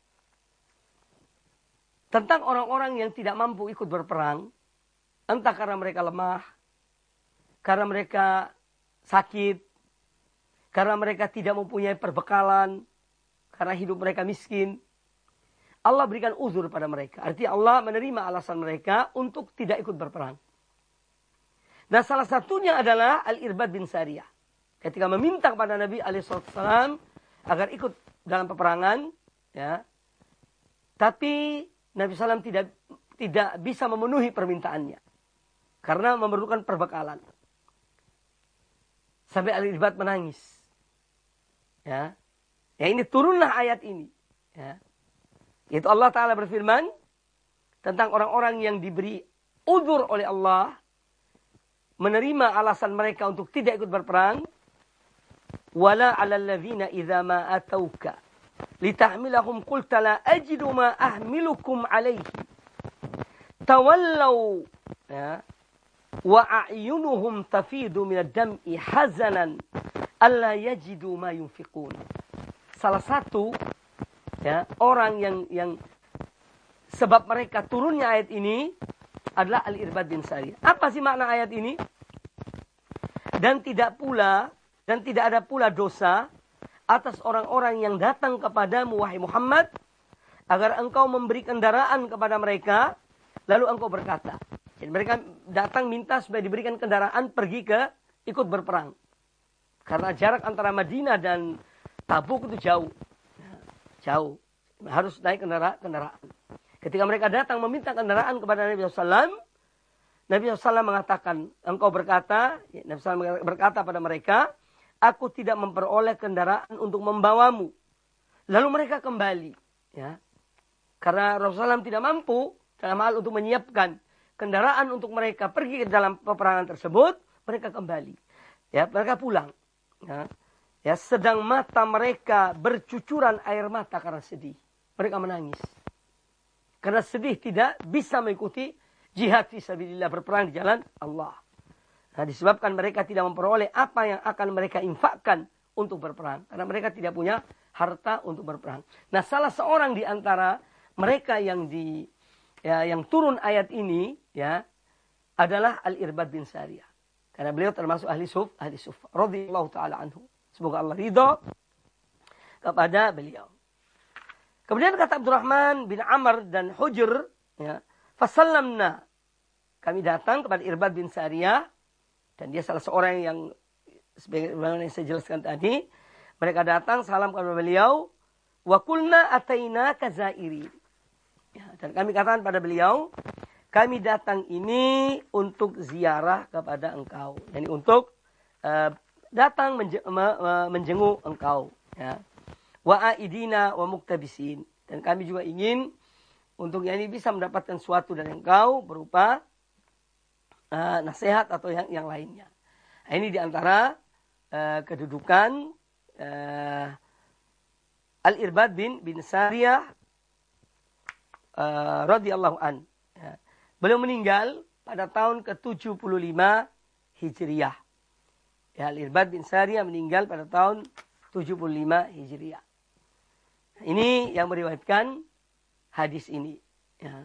tentang orang-orang yang tidak mampu ikut berperang, entah karena mereka lemah, karena mereka sakit, karena mereka tidak mempunyai perbekalan, karena hidup mereka miskin. Allah berikan uzur pada mereka. Artinya Allah menerima alasan mereka untuk tidak ikut berperang. Dan salah satunya adalah Al-Irbad bin Sariyah. Ketika meminta kepada Nabi alaihi wasallam agar ikut dalam peperangan, ya, tapi Nabi shallallahu alaihi wasallam tidak tidak bisa memenuhi permintaannya karena memerlukan perbekalan. Sampai Al-Irbad menangis, ya, Ya, ini turunlah ayat ini. Ya. Yaitu Allah Ta'ala berfirman tentang orang-orang yang diberi udzur oleh Allah, menerima alasan mereka untuk tidak ikut berperang. Wala 'alal ladzina idza ma atauka litahmilahum qulta la ajidu ma ahmilukum 'alaihi tawallaw, ya, wa a'yunuhum tafidu minad dam'i hazanan alla yajidu ma yunfiqun. Salah satu, ya, orang yang yang sebab mereka turunnya ayat ini adalah Al-Irbad bin Sariyah. Apa sih makna ayat ini? Dan tidak pula dan tidak ada pula dosa atas orang-orang yang datang kepadamu wahai Muhammad agar engkau memberi kendaraan kepada mereka lalu engkau berkata. Jadi mereka datang minta supaya diberikan kendaraan pergi ke ikut berperang. Karena jarak antara Madinah dan Tabuk itu jauh. Jauh. Harus naik kendaraan. kendaraan. Ketika mereka datang meminta kendaraan kepada Nabi shallallahu alaihi wasallam, Nabi shallallahu alaihi wasallam mengatakan, engkau berkata, Nabi shallallahu alaihi wasallam berkata pada mereka, aku tidak memperoleh kendaraan untuk membawamu. Lalu mereka kembali. Ya. Karena Rasulullah shallallahu alaihi wasallam tidak mampu dalam hal untuk menyiapkan kendaraan untuk mereka pergi ke dalam peperangan tersebut, mereka kembali. Ya, mereka pulang. Ya. Ya, sedang mata mereka bercucuran air mata karena sedih. Mereka menangis. Karena sedih tidak bisa mengikuti jihad fisabilillah, berperang di jalan Allah. Nah, disebabkan mereka tidak memperoleh apa yang akan mereka infakkan untuk berperang. Karena mereka tidak punya harta untuk berperang. Nah, salah seorang di antara mereka yang di ya, yang turun ayat ini, ya, adalah Al-Irbad bin Sariyah. Karena beliau termasuk ahli suf, ahli sufa. Radhiyallahu ta'ala anhu. Semoga Allah ridho kepada beliau. Kemudian kata Abdurrahman bin Amr dan Hujr, ya, fasallamna, kami datang kepada Irbad bin Sariyah, dan dia salah seorang yang sebagaimana yang saya jelaskan tadi, mereka datang salam kepada beliau, wa qulna ataina kazairi. Ya, dan kami katakan pada beliau, kami datang ini untuk ziarah kepada engkau, yani untuk uh, datang menje, me, me, menjenguk engkau, ya. Wa aidina wa muktabisin, dan kami juga ingin untuk yang ini bisa mendapatkan sesuatu dari engkau berupa uh, nasihat atau yang yang lainnya. Nah, ini diantara uh, kedudukan uh, Al-Irbad bin bin Sariyah uh, radhiyallahu an. Ya. Beliau meninggal pada tahun ke tujuh puluh lima Hijriah. Ya, Al-Irbad bin Sariyah meninggal pada tahun tujuh puluh lima Hijriah. Ini yang meriwayatkan hadis ini. Ya.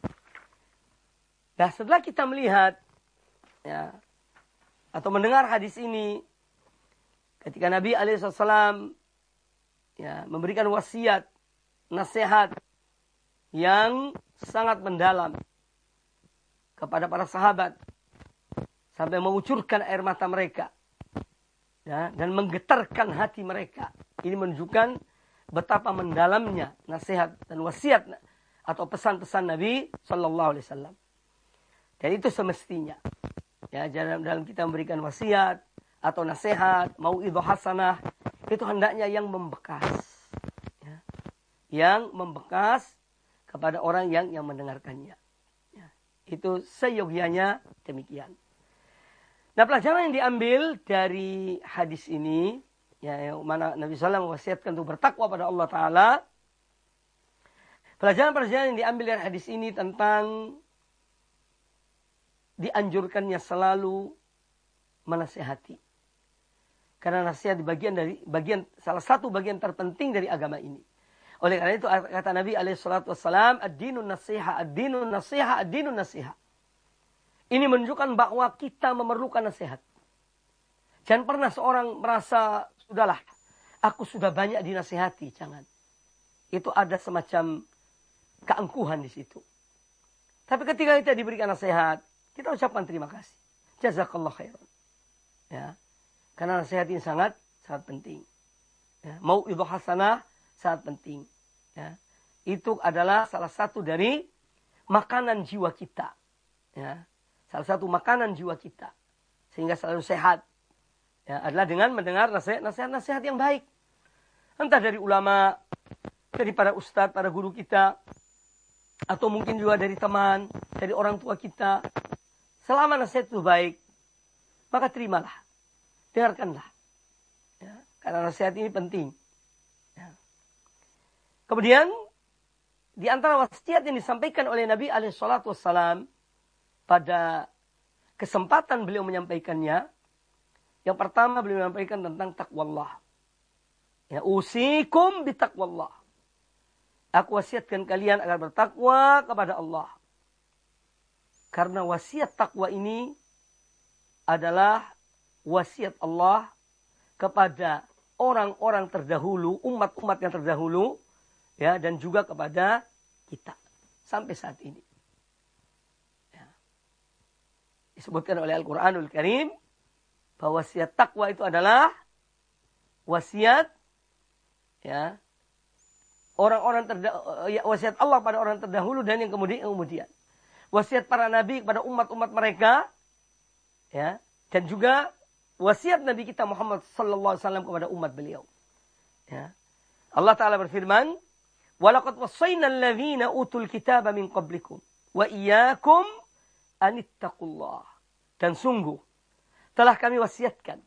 Nah, setelah kita melihat, ya, atau mendengar hadis ini, ketika Nabi alaihi wasallam, ya, memberikan wasiat, nasihat yang sangat mendalam kepada para sahabat sampai mengucurkan air mata mereka. Ya, dan menggetarkan hati mereka. Ini menunjukkan betapa mendalamnya nasihat dan wasiat atau pesan-pesan Nabi Shallallahu Alaihi Wasallam. Dan itu semestinya. Ya, dalam, dalam kita memberikan wasiat atau nasihat, mau'idhah hasanah, itu hendaknya yang membekas. Ya, yang membekas kepada orang yang yang mendengarkannya. Ya, itu seyogyanya demikian. Nah, pelajaran yang diambil dari hadis ini, ya, yang mana Nabi sallallahu alaihi wasallam mewasiatkan untuk bertakwa pada Allah Ta'ala. Pelajaran-pelajaran yang diambil dari hadis ini tentang dianjurkannya selalu menasihati. Karena nasihat di bagian dari bagian salah satu bagian terpenting dari agama ini. Oleh karena itu kata Nabi alaihi salatu wassalam, ad-dinun nasiha, ad-dinun nasiha, ad-dinun nasiha. Ini menunjukkan bahwa kita memerlukan nasihat. Jangan pernah seorang merasa, sudahlah, aku sudah banyak dinasihati. Jangan. Itu ada semacam keangkuhan di situ. Tapi ketika kita diberikan nasihat, kita ucapkan terima kasih. Jazakallah khairan. Ya. Karena nasihat ini sangat, sangat penting. Ya. Mau'idhah hasanah sangat penting. Ya. Itu adalah salah satu dari makanan jiwa kita. Ya. Salah satu makanan jiwa kita. Sehingga selalu sehat. Ya, adalah dengan mendengar nasihat-nasihat yang baik. Entah dari ulama, dari para ustadz, para guru kita, atau mungkin juga dari teman, dari orang tua kita. Selama nasihat itu baik, maka terimalah, dengarkanlah. Ya, karena nasihat ini penting. Ya. Kemudian, di antara wasiat yang disampaikan oleh Nabi alaihi salatu wassalam pada kesempatan beliau menyampaikannya, yang pertama beliau menyampaikan tentang taqwallah. Ya, usikum bitaqwallah. Aku wasiatkan kalian agar bertakwa kepada Allah. Karena wasiat takwa ini adalah wasiat Allah kepada orang-orang terdahulu, umat-umat yang terdahulu, ya, dan juga kepada kita sampai saat ini. Ya. Disebutkan oleh Al-Quranul Karim bahwa wasiat takwa itu adalah wasiat, ya, orang-orang terdahulu, ya, wasiat Allah pada orang terdahulu dan yang kemudian yang kemudian. Wasiat para nabi kepada umat-umat mereka, ya, dan juga wasiat Nabi kita Muhammad sallallahu alaihi wasallam kepada umat beliau. Ya. Allah Ta'ala berfirman, "Walaqad wassayna alladhina utul kitaba min qablikum wa iyyakum anittaqullah." Dan sungguh telah kami wasiatkan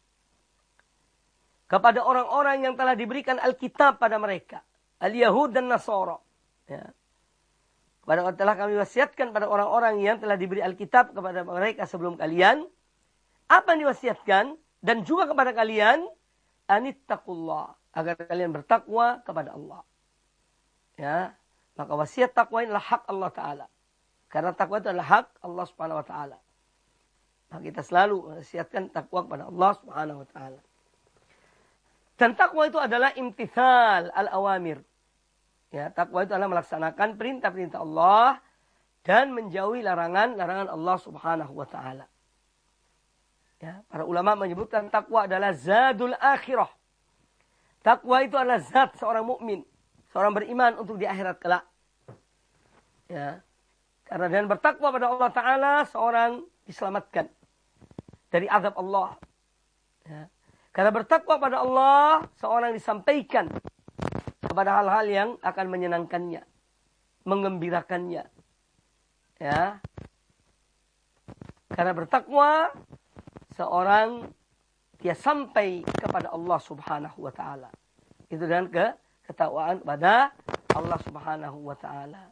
kepada orang-orang yang telah diberikan Alkitab pada mereka, Al-Yahud dan Nasara. Ya. Pada telah kami wasiatkan pada orang-orang yang telah diberi Alkitab kepada mereka sebelum kalian. Apa yang diwasiatkan? Dan juga kepada kalian, anittaqullah, agar kalian bertakwa kepada Allah. Ya, maka wasiat takwa ini adalah hak Allah Ta'ala. Karena takwa itu adalah hak Allah Subhanahu Wa Ta'ala. Maka kita selalu wasiatkan takwa kepada Allah Subhanahu Wa Ta'ala. Dan takwa itu adalah imtithal al-awamir. Ya, takwa itu adalah melaksanakan perintah-perintah Allah dan menjauhi larangan-larangan Allah Subhanahu Wa Ta'ala. Ya, para ulama menyebutkan takwa adalah zadul akhirah. Takwa itu adalah zat seorang mukmin, seorang beriman untuk di akhirat kelak. Ya, karena dengan bertakwa pada Allah Ta'ala, seorang diselamatkan dari azab Allah. Ya, karena bertakwa pada Allah, seorang disampaikan kepada hal-hal yang akan menyenangkannya, menggembirakannya. Ya, karena bertakwa, seorang dia sampai kepada Allah Subhanahu Wa Ta'ala. Itu dengan ke ketakwaan kepada Allah Subhanahu Wa Ta'ala.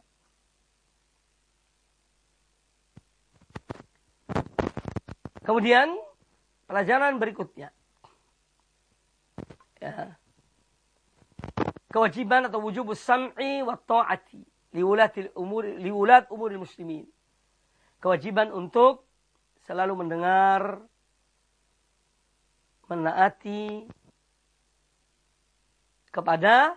Kemudian pelajaran berikutnya, ya, kewajiban atau wujubus sam'i wa ta'ati liwulatil umur liwulat umuril muslimin. Kewajiban untuk selalu mendengar, menaati kepada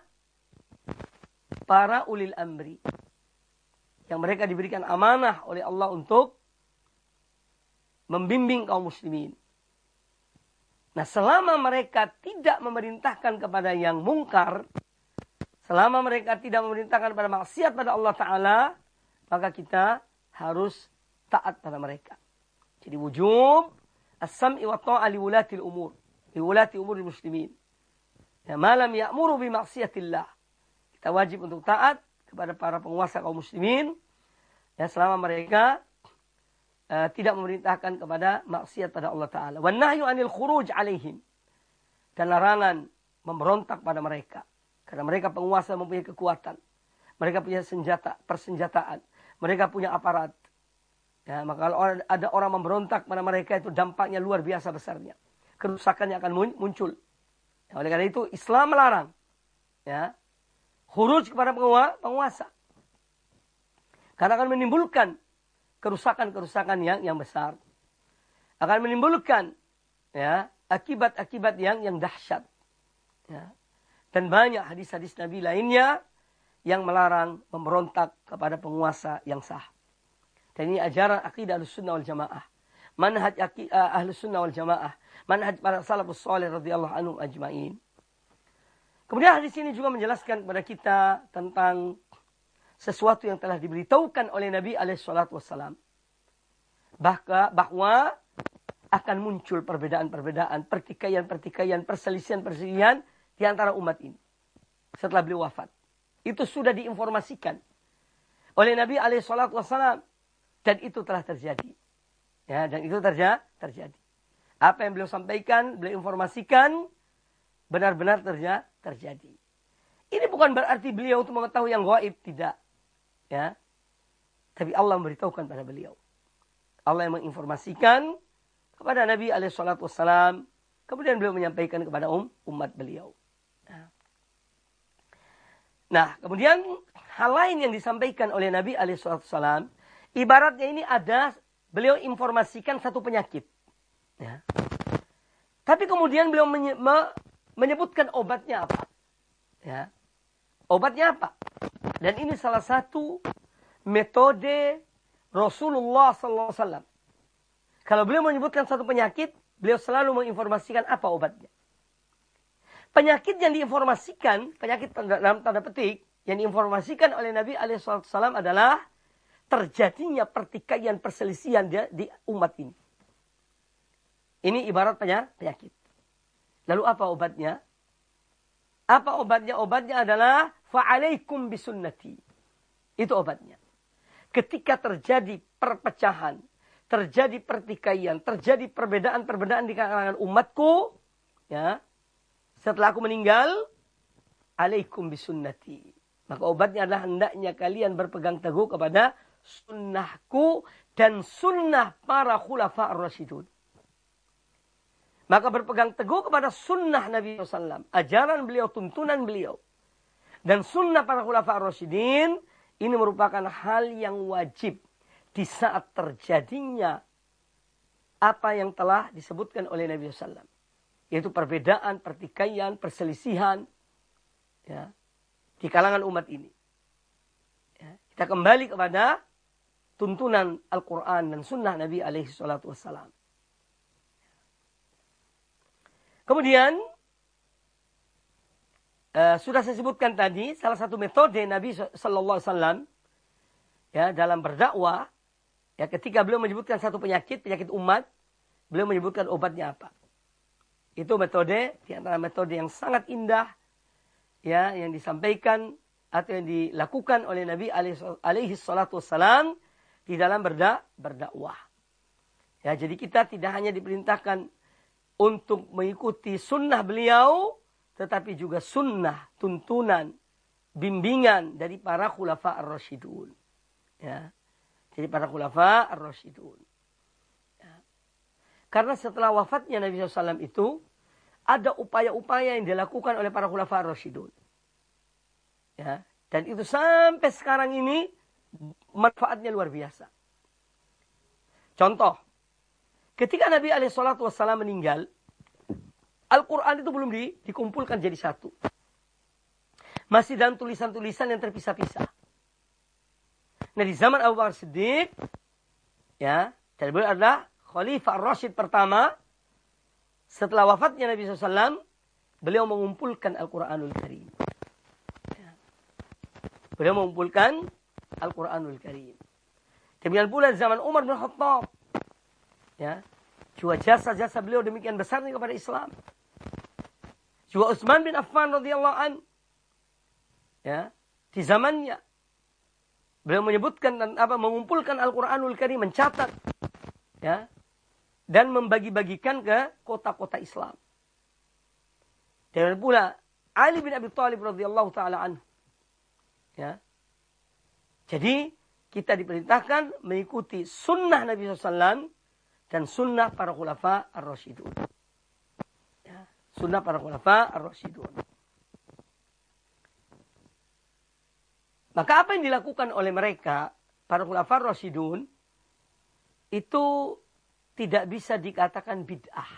para ulil amri yang mereka diberikan amanah oleh Allah untuk membimbing kaum muslimin. Nah, selama mereka tidak memerintahkan kepada yang mungkar, selama mereka tidak memerintahkan pada maksiat pada Allah Ta'ala, maka kita harus taat pada mereka. Jadi wujub as-sam'i wa ta'a li wulatil umur, li wulati umuril muslimin. Ya, malam ya'muru bi maksiatillah. Kita wajib untuk taat kepada para penguasa kaum muslimin, ya, selama mereka uh, tidak memerintahkan kepada maksiat pada Allah Ta'ala. Wan nahyu anil khuruj alaihim. Dan larangan memberontak pada mereka. Karena mereka penguasa mempunyai kekuatan. Mereka punya senjata, persenjataan. Mereka punya aparat. Ya, maka kalau ada orang memberontak pada mereka, itu dampaknya luar biasa besarnya. Kerusakannya akan muncul. Ya, oleh karena itu Islam melarang, ya, khuruj kepada penguasa. Karena akan menimbulkan kerusakan-kerusakan yang yang besar. Akan menimbulkan, ya, akibat-akibat yang yang dahsyat. Ya. Dan banyak hadis-hadis Nabi lainnya yang melarang memberontak kepada penguasa yang sah. Dan ini ajaran akidah Ahlussunnah wal Jamaah. Manhaj Ahlussunnah wal Jamaah. Manhaj para salafus salih radhiyallahu anhum ajma'in. Kemudian hadis ini juga menjelaskan kepada kita tentang sesuatu yang telah diberitahukan oleh Nabi alaihi salatu wassalam. Bahwa akan muncul perbedaan-perbedaan, pertikaian-pertikaian, perselisihan-perselisihan di di antara umat ini setelah beliau wafat. Itu sudah diinformasikan oleh Nabi alaihi salatu wassalam, dan itu telah terjadi. Ya, dan itu terja terjadi. Apa yang beliau sampaikan, beliau informasikan, benar-benar terja terjadi. Ini bukan berarti beliau untuk mengetahui yang gaib, tidak. Ya. Tapi Allah memberitahukan pada beliau. Allah yang menginformasikan kepada Nabi alaihi salatu wassalam, kemudian beliau menyampaikan kepada um, umat beliau. Nah. nah, kemudian hal lain yang disampaikan oleh Nabi alaihi salatu wassalam, ibaratnya ini ada beliau informasikan satu penyakit. Ya. Tapi kemudian beliau menye me menyebutkan obatnya apa. Ya. Obatnya apa? Dan ini salah satu metode Rasulullah sallallahu alaihi wasallam. Kalau beliau menyebutkan satu penyakit, beliau selalu menginformasikan apa obatnya. Penyakit yang diinformasikan, penyakit dalam tanda petik, yang diinformasikan oleh Nabi alaihi wasallam adalah terjadinya pertikaian, perselisihan dia di umat ini. Ini ibarat penyakit. Lalu apa obatnya? Apa obatnya? Obatnya adalah fa'alaikum bisunnati. Itu obatnya. Ketika terjadi perpecahan, terjadi pertikaian, terjadi perbedaan-perbedaan di kalangan umatku, ya, setelah aku meninggal, alaikum bisunnati. Maka obatnya adalah hendaknya kalian berpegang teguh kepada sunnahku dan sunnah para khulafa ar-rasyidun. Maka berpegang teguh kepada sunnah Nabi shallallahu alaihi wasallam, ajaran beliau, tuntunan beliau, dan sunnah para khulafa ar-rasyidin, ini merupakan hal yang wajib di saat terjadinya apa yang telah disebutkan oleh Nabi shallallahu alaihi wasallam. Yaitu perbedaan, pertikaian, perselisihan, ya, di kalangan umat ini. Ya, kita kembali kepada tuntunan Al-Quran dan sunnah Nabi alaihi salatu wassalam. Kemudian, uh, sudah saya sebutkan tadi, salah satu metode Nabi sallallahu alaihi wasallam, ya, dalam berdakwah, ya, ketika beliau menyebutkan satu penyakit, penyakit umat, beliau menyebutkan obatnya apa. Itu metode, di antara metode yang sangat indah, ya, yang disampaikan atau yang dilakukan oleh Nabi alaihi salatu wassalam di dalam berda berdakwah. Ya, jadi kita tidak hanya diperintahkan untuk mengikuti sunnah beliau, tetapi juga sunnah, tuntunan, bimbingan dari para khulafa ar-rasyidun. Ya, jadi para khulafa ar-rasyidun. Ya. Karena setelah wafatnya Nabi shallallahu alaihi wasallam itu, ada upaya-upaya yang dilakukan oleh para khulafa ar-rasyidun. Ya, dan itu sampai sekarang ini manfaatnya luar biasa. Contoh, ketika Nabi alaihi salatu wassalam meninggal, Al-Quran itu belum di, dikumpulkan jadi satu. Masih dalam tulisan-tulisan yang terpisah-pisah. Nah, di zaman Abu Bakar Siddiq, ya, dan beliau adalah Khalifah Ar-Rasyid pertama, setelah wafatnya Nabi shallallahu alaihi wasallam, beliau mengumpulkan Al-Quranul Karim. Ya. Beliau mengumpulkan Al-Quranul Karim. Demikian pula zaman Umar bin Khattab. Ya. Juga jasa-jasa beliau demikian besarnya kepada Islam. Juga Utsman bin Affan radhiyallahu an. Ya, di zamannya beliau menyebutkan dan apa mengumpulkan Al-Qur'anul Karim, mencatat, ya, dan membagi-bagikan ke kota-kota Islam. Dan pula Ali bin Abi Thalib radhiyallahu taala anhu. Ya. Jadi kita diperintahkan mengikuti sunnah Nabi shallallahu alaihi wasallam dan sunnah para khulafa ar-rasyidun. Ya, sunnah para khulafa ar-rasyidun. Maka apa yang dilakukan oleh mereka, para khulafa ar-rasyidun, itu tidak bisa dikatakan bid'ah.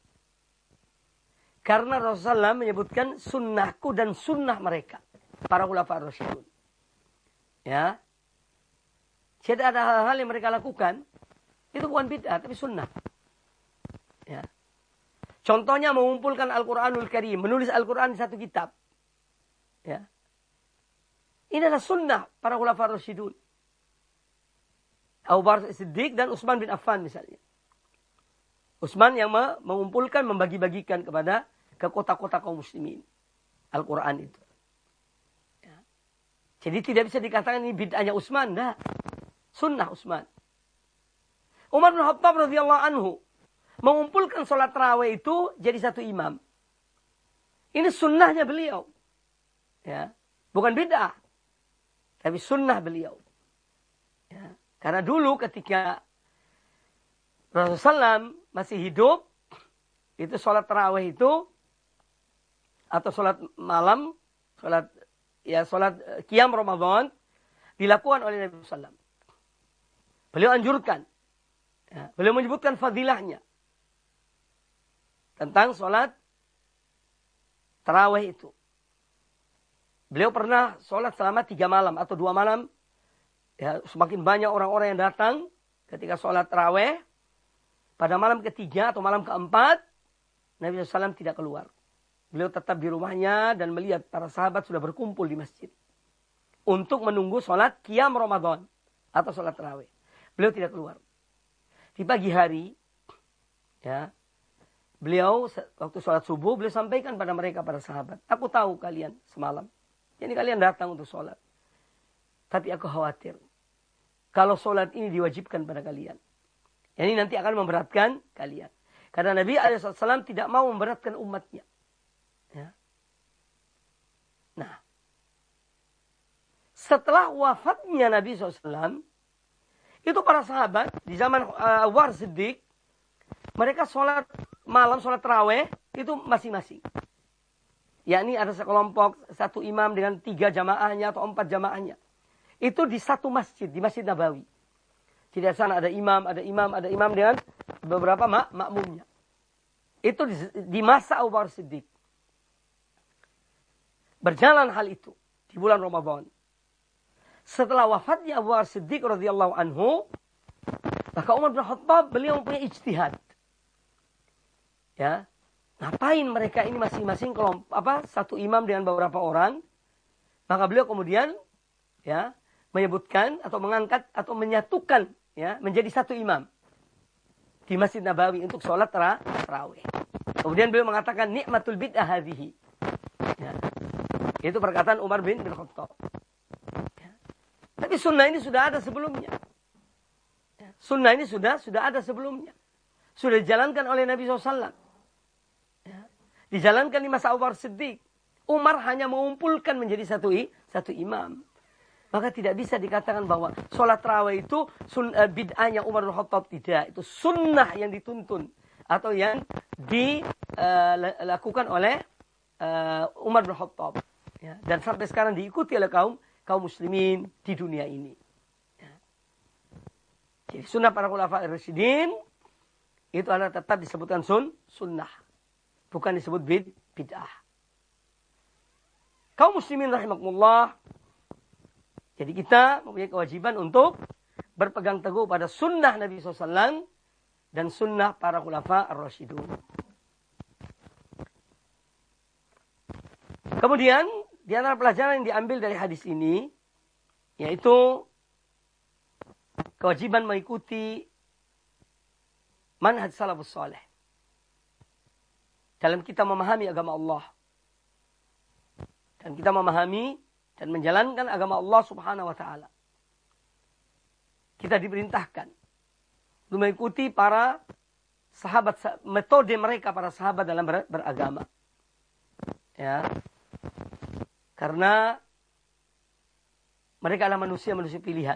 Karena Rasulullah menyebutkan sunnahku dan sunnah mereka, para khulafa ar-rasyidun. Ya. Jadi ada hal-hal yang mereka lakukan, itu bukan bid'ah, tapi sunnah. Ya. Contohnya mengumpulkan Al-Quranul Karim, menulis Al-Quran di satu kitab. Ya. Ini adalah sunnah para khulafa ar-rasyidun. Abu Bakar Siddiq dan Utsman bin Affan misalnya. Utsman yang mengumpulkan, membagi-bagikan kepada ke kota-kota kaum muslimin. Al-Quran itu. Ya. Jadi tidak bisa dikatakan ini bid'ahnya Utsman. Enggak. Sunnah Utsman. Umar bin Khattab radhiyallahu anhu mengumpulkan sholat tarawih itu jadi satu imam. Ini sunnahnya beliau. Ya. Bukan bid'ah. Tapi sunnah beliau. Ya. Karena dulu ketika Rasulullah shallallahu alaihi wasallam masih hidup, itu sholat tarawih itu, atau sholat malam, sholat, ya sholat qiyam Ramadan, dilakukan oleh Nabi shallallahu alaihi wasallam. Beliau anjurkan. Ya. Beliau menyebutkan fadilahnya. Tentang sholat tarawih itu. Beliau pernah sholat selama tiga malam atau dua malam. Ya, semakin banyak orang-orang yang datang ketika sholat tarawih. Pada malam ketiga atau malam keempat, Nabi shallallahu alaihi wasallam tidak keluar. Beliau tetap di rumahnya dan melihat para sahabat sudah berkumpul di masjid. Untuk menunggu sholat qiyam Ramadan atau sholat tarawih. Beliau tidak keluar. Di pagi hari, ya, beliau waktu sholat subuh, beliau sampaikan pada mereka, para sahabat. Aku tahu kalian semalam. Ini kalian datang untuk sholat. Tapi aku khawatir. Kalau sholat ini diwajibkan pada kalian. Ini nanti akan memberatkan kalian. Karena Nabi shallallahu alaihi wasallam tidak mau memberatkan umatnya. Ya. Nah. Setelah wafatnya Nabi shallallahu alaihi wasallam. Itu para sahabat di zaman uh, War Siddiq. Mereka sholat malam, sholat tarawih. Itu masing-masing. Yakni ada sekelompok, satu imam dengan tiga jamaahnya atau empat jamaahnya. Itu di satu masjid, di Masjid Nabawi. Jadi di sana ada imam, ada imam, ada imam dengan beberapa mak makmumnya. Itu di, di masa Abu Bakar Siddiq. Berjalan hal itu di bulan Ramadan. Setelah wafatnya Abu Bakar Siddiq radhiyallahu anhu, maka Umar bin Khattab beliau mempunyai ijtihad. Ya. Ngapain mereka ini masing-masing kelompok apa satu imam dengan beberapa orang? Maka beliau kemudian ya menyebutkan atau mengangkat atau menyatukan ya menjadi satu imam di Masjid Nabawi untuk sholat tarawih. Kemudian beliau mengatakan nikmatul bid'ah hadhihi. Ya. Itu perkataan Umar bin bin Khattab. Ya. Tapi sunnah ini sudah ada sebelumnya. Ya. Sunnah ini sudah sudah ada sebelumnya. Sudah dijalankan oleh Nabi shallallahu alaihi wasallam. Ya. Dijalankan di masa Abu Bakar Siddiq. Umar hanya mengumpulkan menjadi satu satu imam. Maka tidak bisa dikatakan bahwa sholat tarawih itu sun, uh, bid'ahnya Umar bin Khattab. Tidak. Itu sunnah yang dituntun. Atau yang dilakukan uh, oleh uh, Umar bin Khattab. Ya. Dan sampai sekarang diikuti oleh kaum kaum muslimin di dunia ini. Ya. Jadi sunnah para khulafaur rasyidin itu adalah tetap disebutkan sun, sunnah. Bukan disebut bid, bid'ah. Kaum muslimin rahimakumullah. Jadi kita mempunyai kewajiban untuk berpegang teguh pada sunnah Nabi shallallahu alaihi wasallam dan sunnah para khulafa ar-rasyidun. Kemudian, di antara pelajaran yang diambil dari hadis ini, yaitu kewajiban mengikuti manhaj salafus saleh dalam kita memahami agama Allah. Dan kita memahami dan menjalankan agama Allah subhanahu wa ta'ala. Kita diperintahkan untuk mengikuti para sahabat, metode mereka para sahabat dalam ber, beragama. Ya. Karena mereka adalah manusia-manusia pilihan.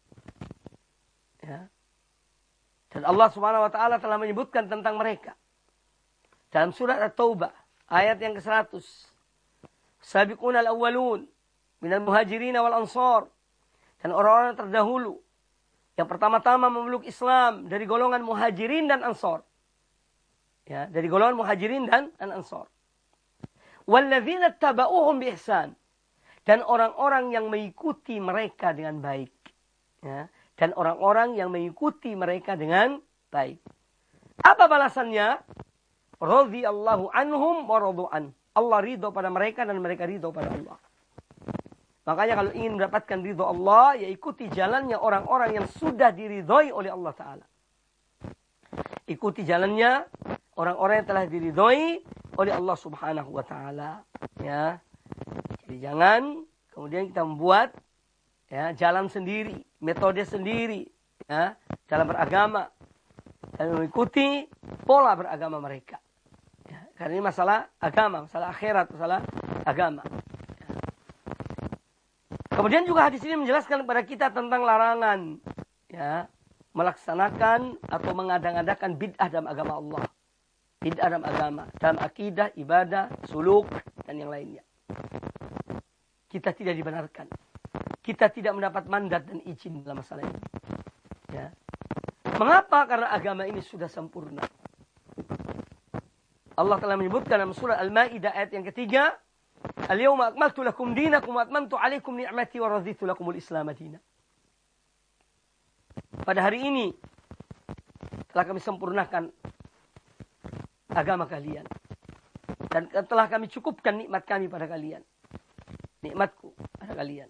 Ya. Dan Allah subhanahu wa ta'ala telah menyebutkan tentang mereka. Dalam surat At-Taubah, ayat yang ke seratus. Sabiquna al-awwalun minal muhajirin wal ansar. Dan orang-orang terdahulu yang pertama-tama memeluk Islam dari golongan muhajirin dan ansar. Ya, dari golongan muhajirin dan, dan ansar. Walladzina taba'uhum bi ihsan. Dan orang-orang yang mengikuti mereka dengan baik. Ya, dan orang-orang yang mengikuti mereka dengan baik. Apa balasannya? Radhiyallahu anhum wa radu'an. Allah ridho pada mereka dan mereka ridho pada Allah. Makanya kalau ingin mendapatkan ridho Allah, ya ikuti jalannya orang-orang yang sudah diridhoi oleh Allah Ta'ala. Ikuti jalannya orang-orang yang telah diridhoi oleh Allah Subhanahu wa taala, ya. Jadi jangan kemudian kita membuat ya jalan sendiri, metode sendiri, ya, dalam beragama dan mengikuti pola beragama mereka. Ya, karena ini masalah agama, masalah akhirat, masalah agama. Ya. Kemudian juga hadis ini menjelaskan kepada kita tentang larangan, ya, melaksanakan atau mengadang-adakan bid'ah dalam agama Allah. Bid'ah dalam agama, dalam akidah, ibadah, suluk, dan yang lainnya. Kita tidak dibenarkan. Kita tidak mendapat mandat dan izin dalam masalah ini. Ya. Mengapa? Karena agama ini sudah sempurna. Allah telah menyebutkan dalam surah Al-Maidah ayat yang ketiga, "Al-yawma akmaltu lakum dinakum wa atmamtu 'alaikum ni'mati wa raditu lakumul Islam madina." Pada hari ini telah kami sempurnakan agama kalian dan telah kami cukupkan nikmat kami pada kalian. Nikmatku pada kalian.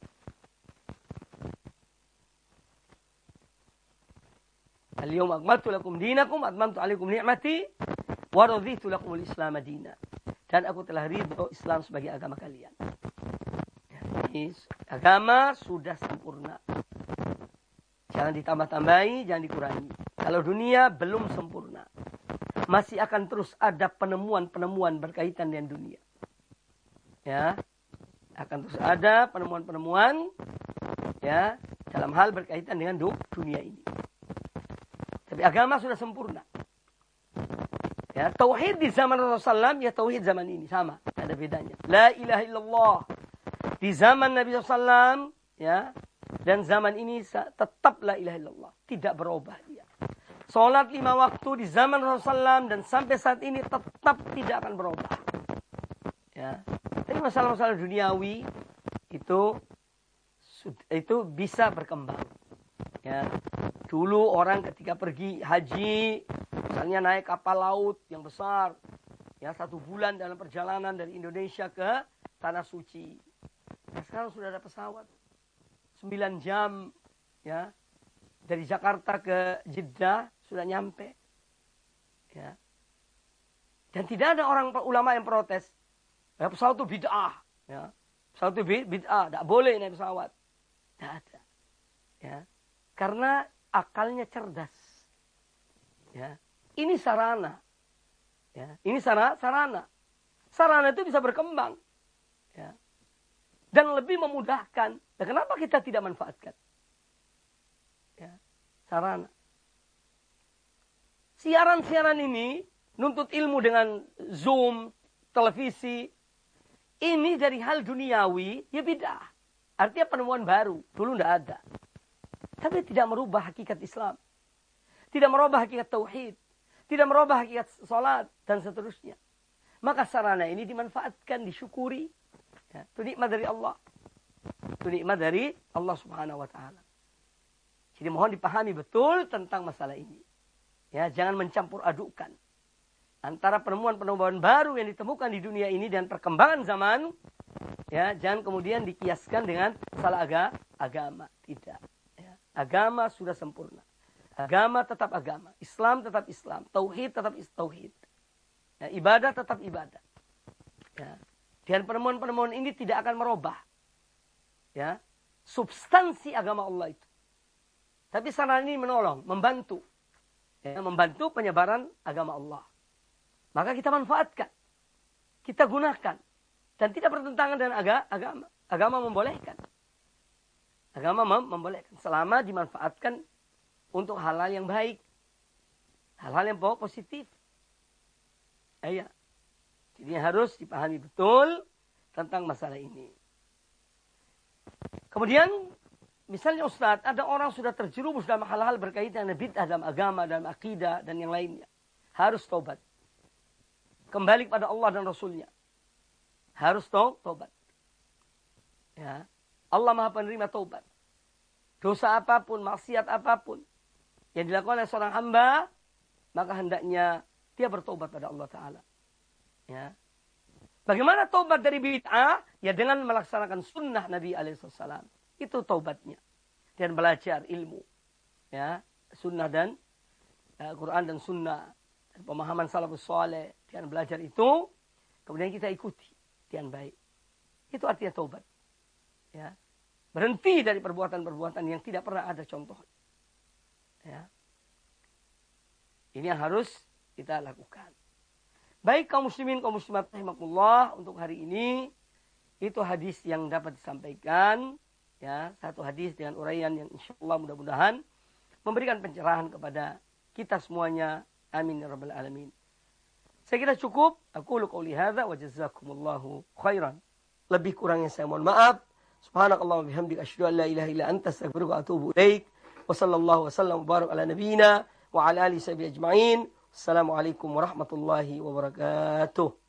Al-yawma akmaltu lakum dinakum atmamtu 'alaikum ni'mati wa raditu lakumul Islam madina. Dan aku telah ridho Islam sebagai agama kalian. Jadi, agama sudah sempurna. Jangan ditambah-tambahi, jangan dikurangi. Kalau dunia belum sempurna, masih akan terus ada penemuan-penemuan berkaitan dengan dunia. Ya, akan terus ada penemuan-penemuan ya dalam hal berkaitan dengan dunia ini. Tapi agama sudah sempurna. Ya, tauhid di zaman Rasulullah shallallahu alaihi wasallam ya tauhid zaman ini sama, ada bedanya. La ilaha illallah di zaman Nabi shallallahu alaihi wasallam ya dan zaman ini tetap la ilaha illallah, tidak berubah dia. Salat lima waktu di zaman Rasulullah shallallahu alaihi wasallam dan sampai saat ini tetap tidak akan berubah. Ya. Tapi masalah-masalah duniawi itu itu bisa berkembang. Ya. Dulu orang ketika pergi haji, misalnya naik kapal laut yang besar, ya satu bulan dalam perjalanan dari Indonesia ke Tanah Suci. Nah, sekarang sudah ada pesawat sembilan jam, ya dari Jakarta ke Jeddah sudah nyampe, ya. Dan tidak ada orang ulama yang protes, ya, pesawat itu bid'ah, ya pesawat itu bid'ah, tidak boleh naik pesawat, tidak ada, ya karena akalnya cerdas, ya ini sarana, ya ini sarana, sarana, sarana itu bisa berkembang, ya dan lebih memudahkan. Nah, kenapa kita tidak manfaatkan? Ya, sarana. Siaran-siaran ini nuntut ilmu dengan Zoom, televisi. Ini dari hal duniawi, ya bid'ah. Artinya penemuan baru. Dulu tidak ada. Tapi tidak merubah hakikat Islam. Tidak merubah hakikat tauhid. Tidak merubah hakikat salat dan seterusnya. Maka sarana ini dimanfaatkan, disyukuri. Ya, itu nikmat dari Allah. Itu nikmat dari Allah Subhanahu wa taala. Jadi mohon dipahami betul tentang masalah ini. Ya, jangan mencampur adukan antara penemuan-penemuan baru yang ditemukan di dunia ini dan perkembangan zaman. Ya, jangan kemudian dikiaskan dengan salah aga, agama. Tidak. Ya, agama sudah sempurna. Agama tetap agama. Islam tetap Islam. Tauhid tetap tauhid. Ya, ibadah tetap ibadah. Ya. Dan penemuan-penemuan ini tidak akan merubah, ya, substansi agama Allah itu. Tapi sarana ini menolong, membantu, ya, membantu penyebaran agama Allah. Maka kita manfaatkan, kita gunakan, dan tidak bertentangan dengan aga, agama. Agama membolehkan, agama mem membolehkan selama dimanfaatkan untuk hal-hal yang baik, hal-hal yang positif. Ya. Jadi harus dipahami betul tentang masalah ini. Kemudian, misalnya Ustaz, ada orang sudah terjerumus dalam hal-hal berkaitan dengan bid'ah dalam agama, dalam akidah, dan yang lainnya. Harus taubat. Kembali kepada Allah dan Rasulnya. Harus taubat. Ya. Allah Maha Penerima taubat. Dosa apapun, maksiat apapun yang dilakukan oleh seorang hamba, maka hendaknya dia bertobat pada Allah Ta'ala. Ya. Bagaimana taubat dari bid'ah? Ya dengan melaksanakan sunnah Nabi alaihi wasallam. Itu taubatnya. Dan belajar ilmu. Ya, sunnah dan ya, Quran dan sunnah. pemahaman salafus saleh, dengan belajar itu, kemudian kita ikuti dengan baik. Itu artinya taubat. Ya. Berhenti dari perbuatan-perbuatan yang tidak pernah ada contoh. Ya. Ini yang harus kita lakukan. Baik kaum muslimin, kaum muslimat rahimakumullah, untuk hari ini itu hadis yang dapat disampaikan. Ya, satu hadis dengan uraian yang insyaallah mudah-mudahan memberikan pencerahan kepada kita semuanya. Amin ya rabbal alamin. Saya kira cukup. Aku qouli hadza wa jazakumullahu khairan. Lebih kurangnya saya mohon maaf. Subhanakallah wa bihamdika asyhadu an la ilaha illa anta astaghfiruka wa atubu ilaik. Wa sallallahu wasallam wa barak ala nabiyyina wa ala alihi sahbihi ajma'in. Assalamualaikum warahmatullahi wabarakatuh.